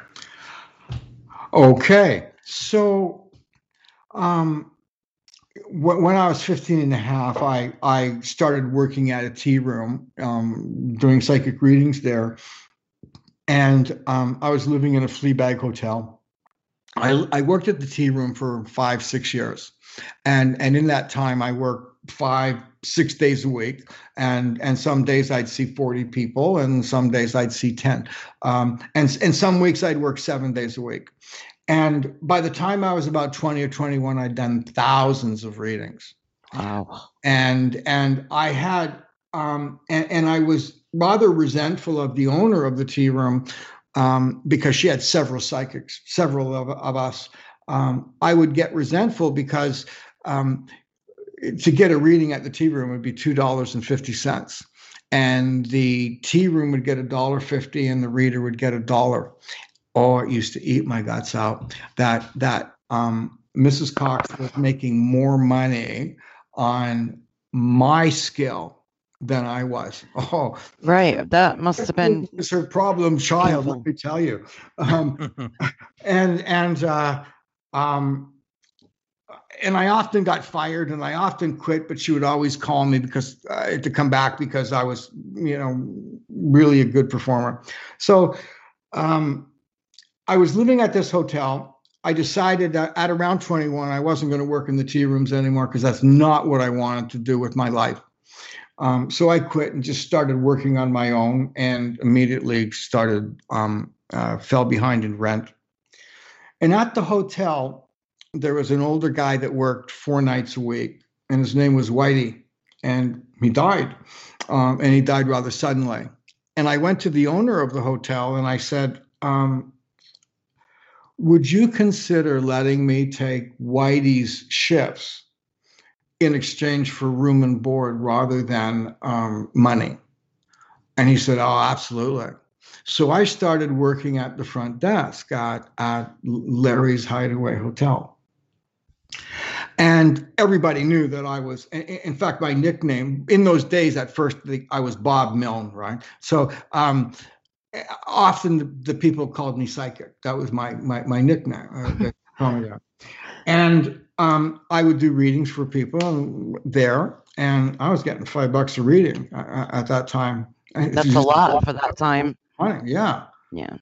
Okay. So um, w- when I was fifteen and a half, I, I started working at a tea room, um, doing psychic readings there. And um, I was living in a flea bag hotel. I, I worked at the tea room for five, six years. And, and in that time, I worked five, six days a week. And, and some days I'd see forty people, and some days I'd see ten. Um, and, and some weeks I'd work seven days a week. And by the time I was about twenty or twenty-one, I'd done thousands of readings. Wow. And, and I had, um, and, and I was rather resentful of the owner of the tea room, um, because she had several psychics, several of, of us. Um, I would get resentful because um, to get a reading at the tea room would be two dollars and fifty cents. And the tea room would get a dollar fifty and the reader would get a dollar. Oh, it used to eat my guts out that, that um, Missus Cox was making more money on my skill than I was. Oh, right. That must have been it's her problem child, painful. Let me tell you. Um, and, and, uh, um, and I often got fired and I often quit, but she would always call me because uh, to come back because I was, you know, really a good performer. So, um, I was living at this hotel. I decided that at around twenty-one, I wasn't going to work in the tea rooms anymore because that's not what I wanted to do with my life. Um, so I quit and just started working on my own, and immediately started, um, uh, fell behind in rent. And at the hotel, there was an older guy that worked four nights a week, and his name was Whitey, and he died, um, and he died rather suddenly. And I went to the owner of the hotel and I said, um, would you consider letting me take Whitey's shifts in exchange for room and board rather than um, money? And he said, oh, absolutely. So I started working at the front desk at, at Larry's Hideaway Hotel. And everybody knew that I was, in fact, my nickname in those days, at first, I was Bob Milne, right? So um, often the, the people called me Psychic. That was my my, my nickname. Uh, and um, I would do readings for people there, and I was getting five bucks a reading uh, at that time. That's a lot for that time. Yeah. Yeah.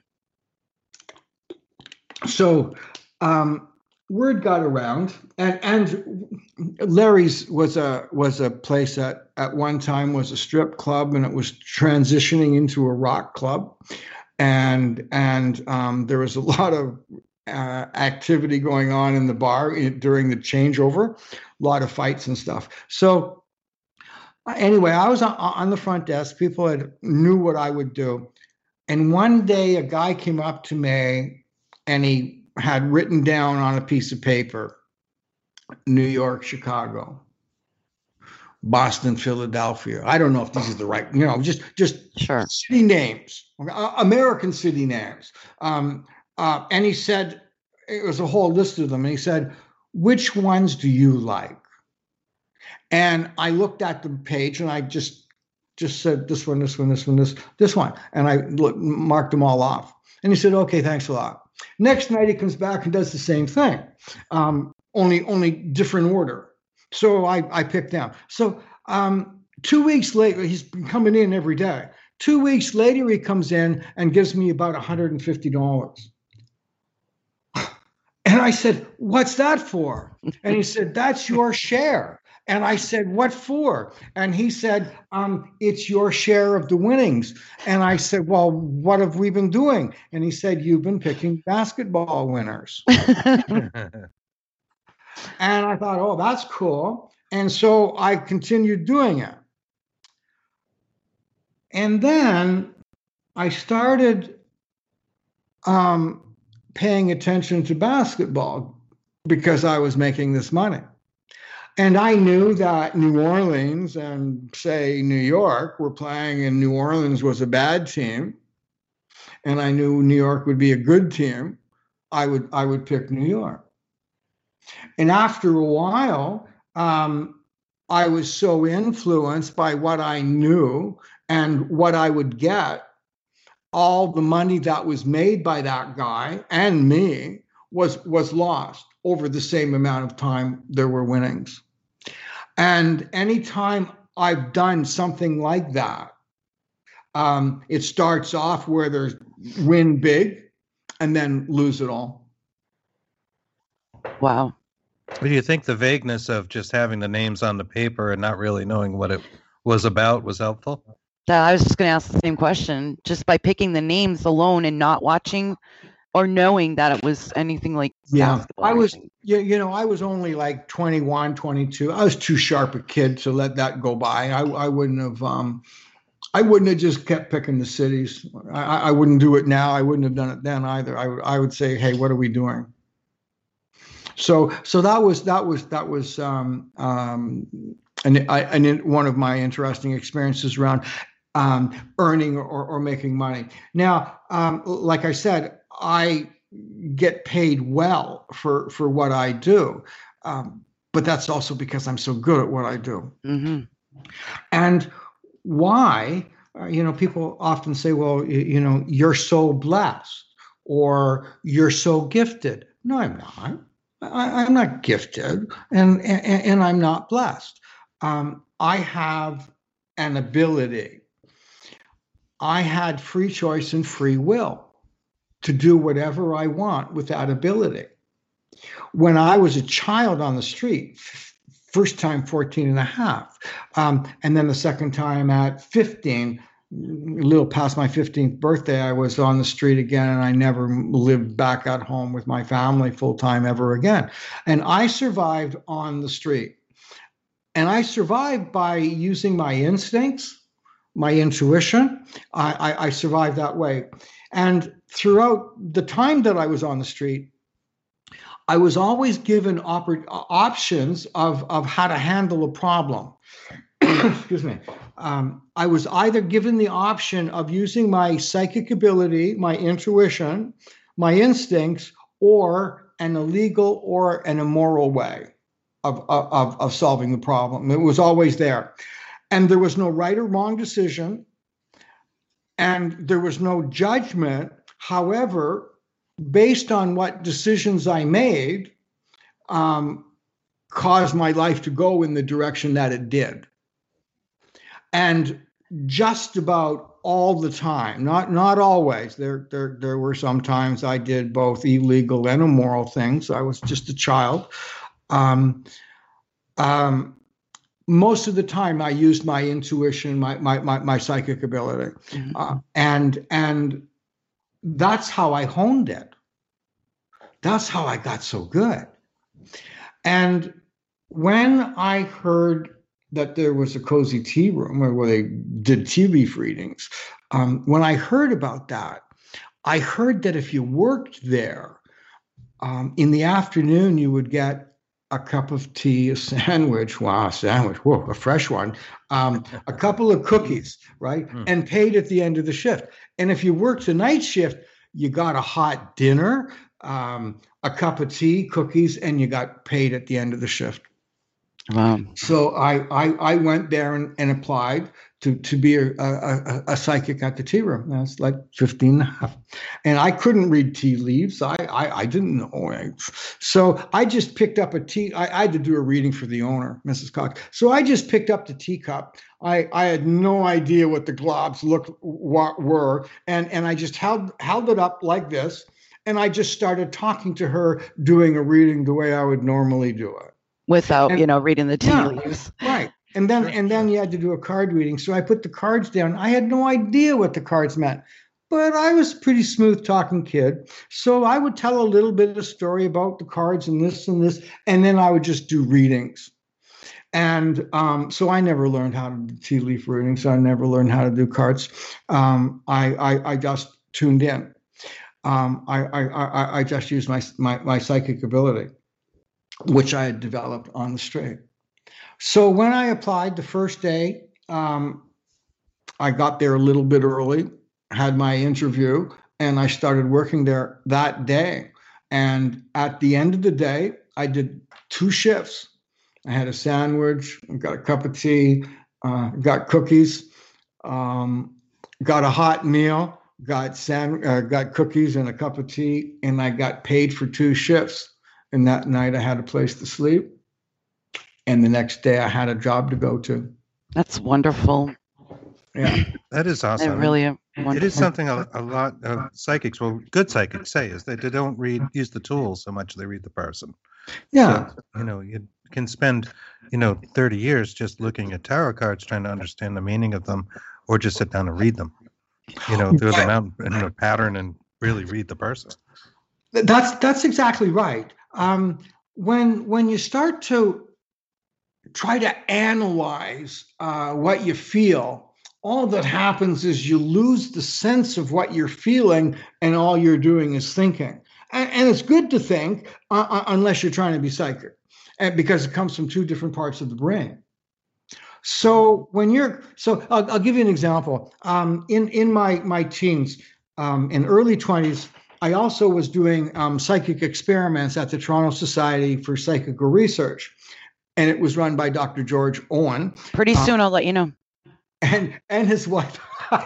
So um, word got around, and and Larry's was a was a place that at one time was a strip club, and it was transitioning into a rock club, and and um, there was a lot of uh, activity going on in the bar in, during the changeover, a lot of fights and stuff. So anyway, I was on, on the front desk. People had knew what I would do, and one day a guy came up to me, and he had written down on a piece of paper, New York, Chicago, Boston, Philadelphia. I don't know if these are the right, you know, just just sure. City names, American city names. Um, uh, and he said, it was a whole list of them. And he said, which ones do you like? And I looked at the page and I just just said, this one, this one, this one, this, this one. And I looked, marked them all off. And he said, okay, thanks a lot. Next night he comes back and does the same thing, um, only only different order. So I, I picked them. So um, two weeks later, he's been coming in every day. Two weeks later, he comes in and gives me about one hundred fifty dollars. And I said, what's that for? And he said, that's your share. And I said, what for? And he said, um, it's your share of the winnings. And I said, well, what have we been doing? And he said, you've been picking basketball winners. And I thought, oh, that's cool. And so I continued doing it. And then I started um, paying attention to basketball because I was making this money. And I knew that New Orleans and, say, New York were playing, and New Orleans was a bad team. and I knew New York would be a good team, I would I would pick New York. And after a while, um, I was so influenced by what I knew and what I would get. All the money that was made by that guy and me was was lost over the same amount of time there were winnings. And anytime I've done something like that, um, it starts off where there's win big and then lose it all. Wow. Do you think the vagueness of just having the names on the paper and not really knowing what it was about was helpful? That I was just going to ask the same question. Just by picking the names alone and not watching or knowing that it was anything like yeah, basketball. I was, you, you know, I was only like twenty-one, twenty-two. I was too sharp a kid to let that go by. I, I wouldn't have, um, I wouldn't have just kept picking the cities. I, I wouldn't do it now. I wouldn't have done it then either. I, I would say, hey, what are we doing? So, so that was that was that was um, um, and I and one of my interesting experiences around um, earning or, or making money. Now, um, like I said, I get paid well for for what I do, um, but that's also because I'm so good at what I do. Mm-hmm. And why? Uh, you know, people often say, "Well, you, you know, you're so blessed," or "You're so gifted." No, I'm not. I, I'm not gifted, and, and and I'm not blessed. Um, I have an ability. I had free choice and free will to do whatever I want with that ability. When I was a child on the street, first time fourteen and a half, um, and then the second time at fifteen, a little past my fifteenth birthday, I was on the street again, and I never lived back at home with my family full time ever again. And I survived on the street. And I survived by using my instincts, my intuition. I, I, I survived that way. And throughout the time that I was on the street, I was always given oppor- options of, of how to handle a problem. Excuse me. Um, I was either given the option of using my psychic ability, my intuition, my instincts, or an illegal or an immoral way of, of, of solving the problem. It was always there. And there was no right or wrong decision. And there was no judgment. However, based on what decisions I made, um, caused my life to go in the direction that it did. And just about all the time, not not always. There, there, there were some times I did both illegal and immoral things. I was just a child. Um, um, most of the time, I used my intuition, my my my, my psychic ability, mm-hmm. uh, and and that's how I honed it. That's how I got so good. And when I heard that there was a cozy tea room where they did tea leaf readings. Um, when I heard about that, I heard that if you worked there, um, in the afternoon, you would get a cup of tea, a sandwich, wow, a sandwich, whoa, a fresh one, um, a couple of cookies, right? Mm. And paid at the end of the shift. And if you worked a night shift, you got a hot dinner, um, a cup of tea, cookies, and you got paid at the end of the shift. Wow. So I, I, I went there and, and applied to, to be a, a, a psychic at the tea room. That's like fifteen and a half. And I couldn't read tea leaves. I, I, I didn't know. So I just picked up a tea. I, I had to do a reading for the owner, Missus Cox. So I just picked up the teacup. I, I had no idea what the globs looked what were. And, and I just held, held it up like this. And I just started talking to her, doing a reading the way I would normally do it. Without, and, you know, reading the tea yeah, leaves. Right. And then and then you had to do a card reading. So I put the cards down. I had no idea what the cards meant, but I was a pretty smooth talking kid. So I would tell a little bit of story about the cards and this and this, and then I would just do readings. And um, so I never learned how to do tea leaf readings. So I never learned how to do cards. Um, I, I I just tuned in. Um, I, I I I just used my my my psychic ability, which I had developed on the street. So when I applied the first day, um, I got there a little bit early, had my interview, and I started working there that day. And at the end of the day, I did two shifts. I had a sandwich, got a cup of tea, uh, got cookies, um, got a hot meal, got sand, uh, got cookies and a cup of tea, and I got paid for two shifts. And that night I had a place to sleep. And the next day I had a job to go to. That's wonderful. Yeah. That is awesome. It really is wonderful. It is something a, a lot of psychics, well, good psychics say, is that they don't read, use the tools so much, they read the person. Yeah. So, you know, you can spend, you know, thirty years just looking at tarot cards, trying to understand the meaning of them, or just sit down and read them, you know, throw them out in a pattern and really read the person. That's, that's exactly right. Um, when, when you start to try to analyze uh, what you feel, all that happens is you lose the sense of what you're feeling, and all you're doing is thinking. And, and it's good to think, uh, unless you're trying to be psychic, and because it comes from two different parts of the brain. So when you're, so I'll, I'll give you an example. Um, in in my my teens, um, in early twenties, I also was doing um, psychic experiments at the Toronto Society for Psychical Research, and it was run by Doctor George Owen. Pretty soon, uh, I'll let you know. And and his wife.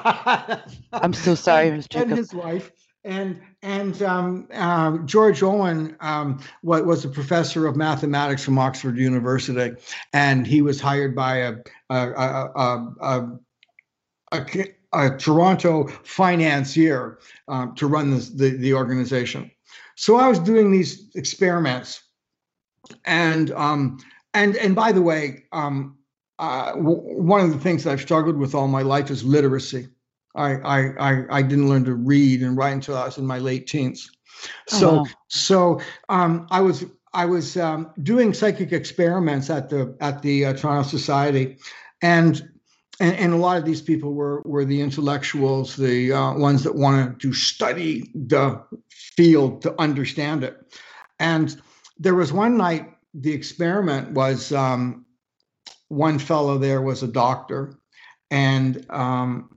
I'm so sorry, Mister Jacob. And his wife. And and um, um, George Owen um, was, was a professor of mathematics from Oxford University, and he was hired by a a, a, a, a, a, a Toronto financier um, to run this, the the organization. So I was doing these experiments, and um, and and by the way, um, uh, w- one of the things that I've struggled with all my life is literacy. I, I, I, I didn't learn to read and write until I was in my late teens. So, oh, wow. so um, I was I was um, doing psychic experiments at the at the uh, Toronto Society, and, and and a lot of these people were were the intellectuals, the uh, ones that wanted to study the field to understand it. And there was one night, the experiment was um, one fellow there was a doctor, and um,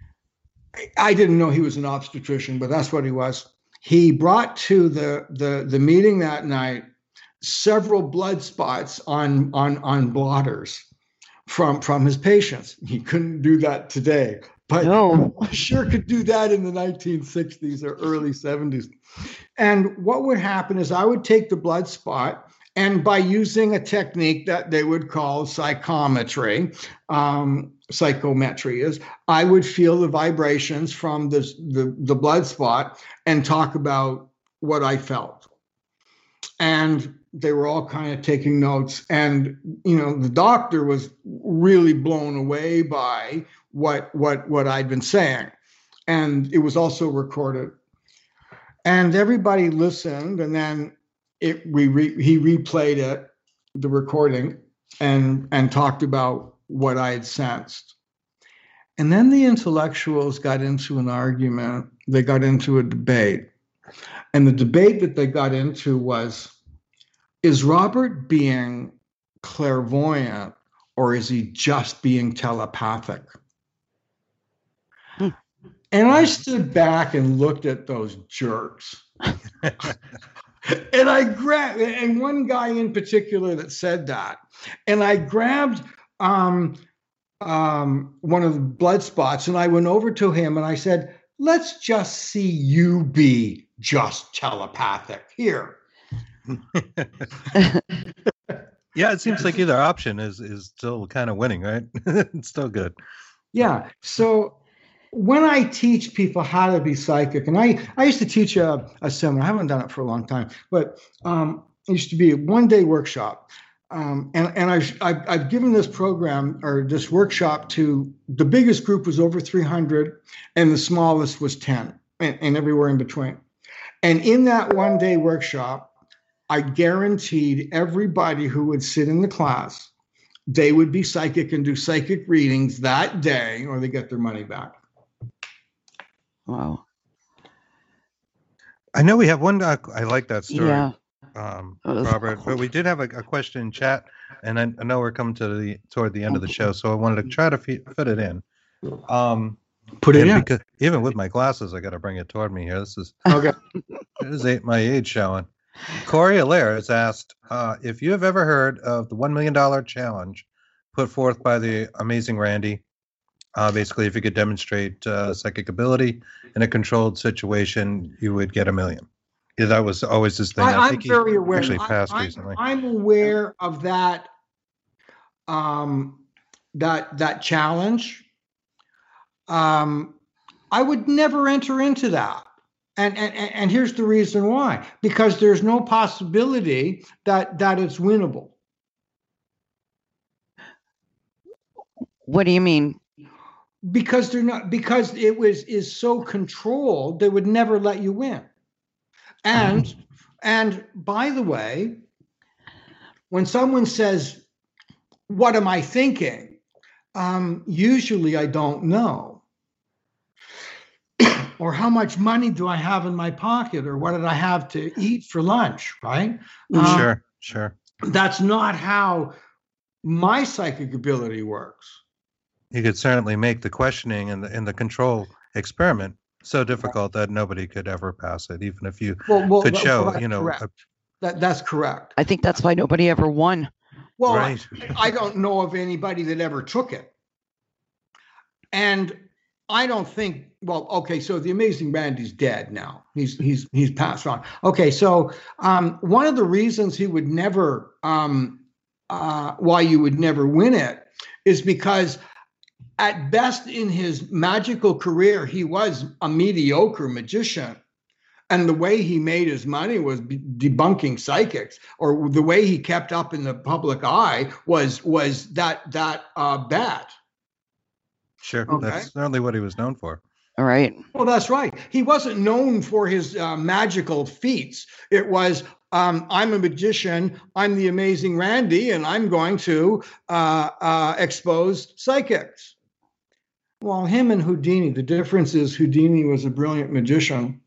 I didn't know he was an obstetrician, but that's what he was. He brought to the the the meeting that night several blood spots on on on blotters from from his patients. He couldn't do that today, but no. Sure could do that in the nineteen sixties or early seventies. And what would happen is I would take the blood spot, and by using a technique that they would call psychometry, um, psychometry is, I would feel the vibrations from the, the, the blood spot and talk about what I felt. And they were all kind of taking notes. And, you know, the doctor was really blown away by what, what, what I'd been saying. And it was also recorded. And everybody listened, and then it, we re, he replayed it, the recording, and and talked about what I had sensed. And then the intellectuals got into an argument. They got into a debate. And the debate that they got into was, is Robert being clairvoyant, or is he just being telepathic? Hmm. And I stood back and looked at those jerks. And I grabbed, and one guy in particular that said that, and I grabbed um, um, one of the blood spots, and I went over to him and I said, let's just see you be just telepathic here. Yeah, it seems like either option is is still kind of winning, right? It's still good. Yeah. So when I teach people how to be psychic, and I, I used to teach a, a seminar, I haven't done it for a long time, but um, it used to be a one-day workshop. Um, and and I've, I've, I've given this program or this workshop to, the biggest group was over three hundred, and the smallest was ten, and, and everywhere in between. And in that one-day workshop, I guaranteed everybody who would sit in the class, they would be psychic and do psychic readings that day, or they get their money back. Wow. I know we have one. Uh, I like that story, yeah. um, was, Robert. But we did have a, a question in chat, and I, I know we're coming to the toward the end of the show, so I wanted to try to fit, fit it in. Um, Put it And in. because even with my glasses, I got to bring it toward me here. This is Okay. this is eight, my age showing. Corey Allaire has asked uh, if you have ever heard of the one million dollars challenge put forth by the amazing Randy. Uh, basically, if you could demonstrate uh, psychic ability in a controlled situation, you would get a million. Yeah, that was always his thing. I, I I'm think he very aware. actually I- passed I, recently. I'm aware of that. Um, that that challenge. Um, I would never enter into that. And, and and here's the reason why. Because there's no possibility that that it's winnable. What do you mean? Because they're not because it was is so controlled, they would never let you win. And and by the way, when someone says, "What am I thinking?" Um, usually I don't know. Or how much money do I have in my pocket, or what did I have to eat for lunch, right? Um, Sure, sure. That's not how my psychic ability works. You could certainly make the questioning and the, and the control experiment so difficult that nobody could ever pass it, even if you Well, well, could well, show, that's you know, correct. a- That that's correct. I think that's why nobody ever won. Well, Right. I, I don't know of anybody that ever took it. And I don't think, well, okay, so the amazing Randy's dead now. He's he's he's passed on. Okay, so um, one of the reasons he would never, um, uh, why you would never win it, is because at best in his magical career, he was a mediocre magician. And the way he made his money was be- debunking psychics, or the way he kept up in the public eye was was that that uh, bet. sure, Okay. that's certainly what he was known for. All right. Well, that's right. He wasn't known for his uh, magical feats. It was, um, I'm a magician, I'm the amazing Randy, and I'm going to uh, uh, expose psychics. Well, him and Houdini, the difference is Houdini was a brilliant magician.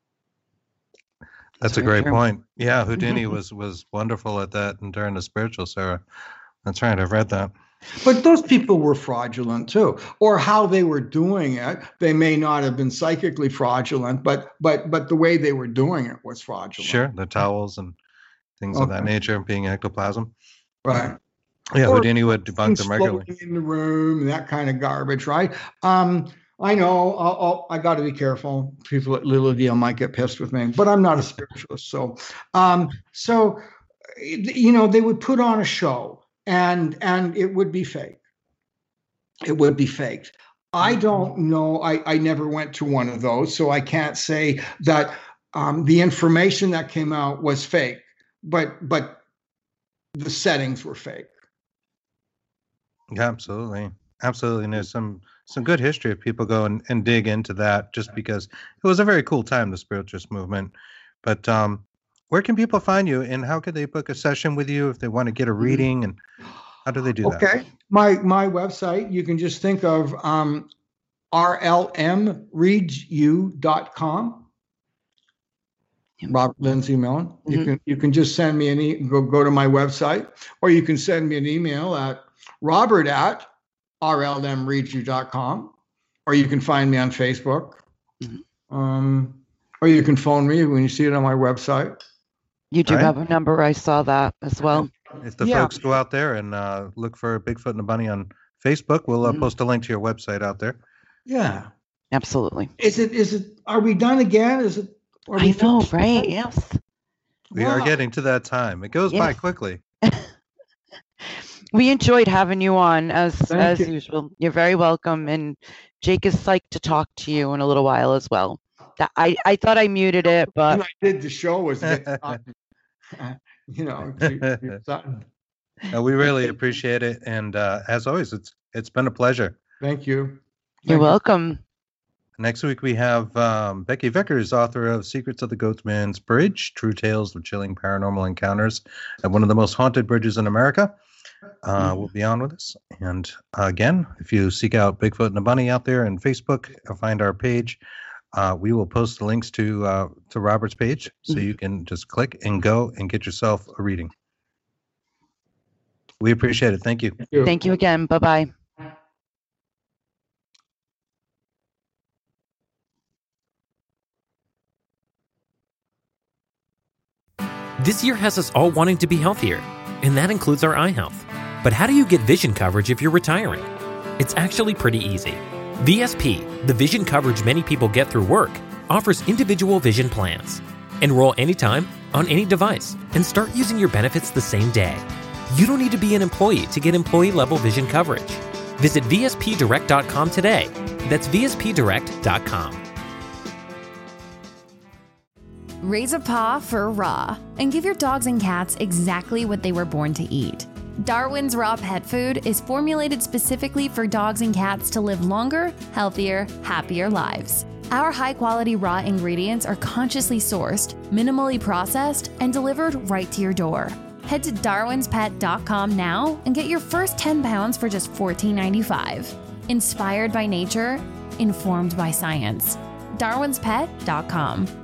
That's a very great true. point. Yeah, Houdini was was wonderful at that, and during the spiritual Sarah. That's right. I've read that. But those people were fraudulent too, or how they were doing it. They may not have been psychically fraudulent, but but but the way they were doing it was fraudulent. Sure, the towels and things of that Okay. nature, being ectoplasm. Right. Yeah, Or Houdini would debunk them regularly. Floating in the room, and that kind of garbage, right? Um, I know. I'll, I'll, I got to be careful. People at Little Deal might get pissed with me, but I'm not a spiritualist. So, um, so you know, they would put on a show, and and it would be fake. It would be faked. I don't know. I I never went to one of those, so I can't say that um, the information that came out was fake. But but the settings were fake. Yeah, absolutely. Absolutely. And there's some some good history of people go and, and dig into that just because it was a very cool time, the spiritualist movement. But um, where can people find you, and how can they book a session with you if they want to get a reading, and how do they do that? Okay. My my website, you can just think of um, R L M reads you dot com. Robert Lindsay Millen. You Mhm. can you can just send me an e- go go to my website, or you can send me an email at robert at R L M reads you dot com, or you can find me on Facebook. Mhm. Um, or you can phone me when you see it on my website. You do Right. have a number. I saw that as well. If the Yeah. folks go out there and uh, look for Bigfoot and the Bunny on Facebook, we'll uh, Mhm. post a link to your website out there. Yeah. Absolutely. Is it is it are we done again? Is it are we I know, finished? right? Yes. We are Wow. getting to that time. It goes by Yes. quickly. We enjoyed having you on as Thank as you. usual. You're very welcome, and Jake is psyched to talk to you in a little while as well. That I I thought I muted it, When but I did the show was that, uh, you know, to- to Sutton. Uh, we really appreciate it. And uh, as always, it's it's been a pleasure. Thank you. you're Thank you. welcome. Next week, we have um, Becky Vickers, author of Secrets of the Goatman's Bridge, True Tales of Chilling Paranormal Encounters at one of the most haunted bridges in America. Uh, will be on with us. And uh, again, if you seek out Bigfoot and the Bunny out there on Facebook, uh, find our page. Uh, we will post the links to uh, to Robert's page, so you can just click and go and get yourself a reading. We appreciate it. Thank you. Thank you. Thank you again. Bye bye. This year has us all wanting to be healthier, and that includes our eye health. But how do you get vision coverage if you're retiring? It's actually pretty easy. V S P, the vision coverage many people get through work, offers individual vision plans. Enroll anytime, on any device, and start using your benefits the same day. You don't need to be an employee to get employee-level vision coverage. Visit V S P direct dot com today. That's V S P direct dot com. Raise a paw for raw and give your dogs and cats exactly what they were born to eat. Darwin's Raw Pet Food is formulated specifically for dogs and cats to live longer, healthier, happier lives. Our high-quality raw ingredients are consciously sourced, minimally processed, and delivered right to your door. Head to darwins pet dot com now and get your first ten pounds for just fourteen ninety-five. Inspired by nature, informed by science. darwins pet dot com.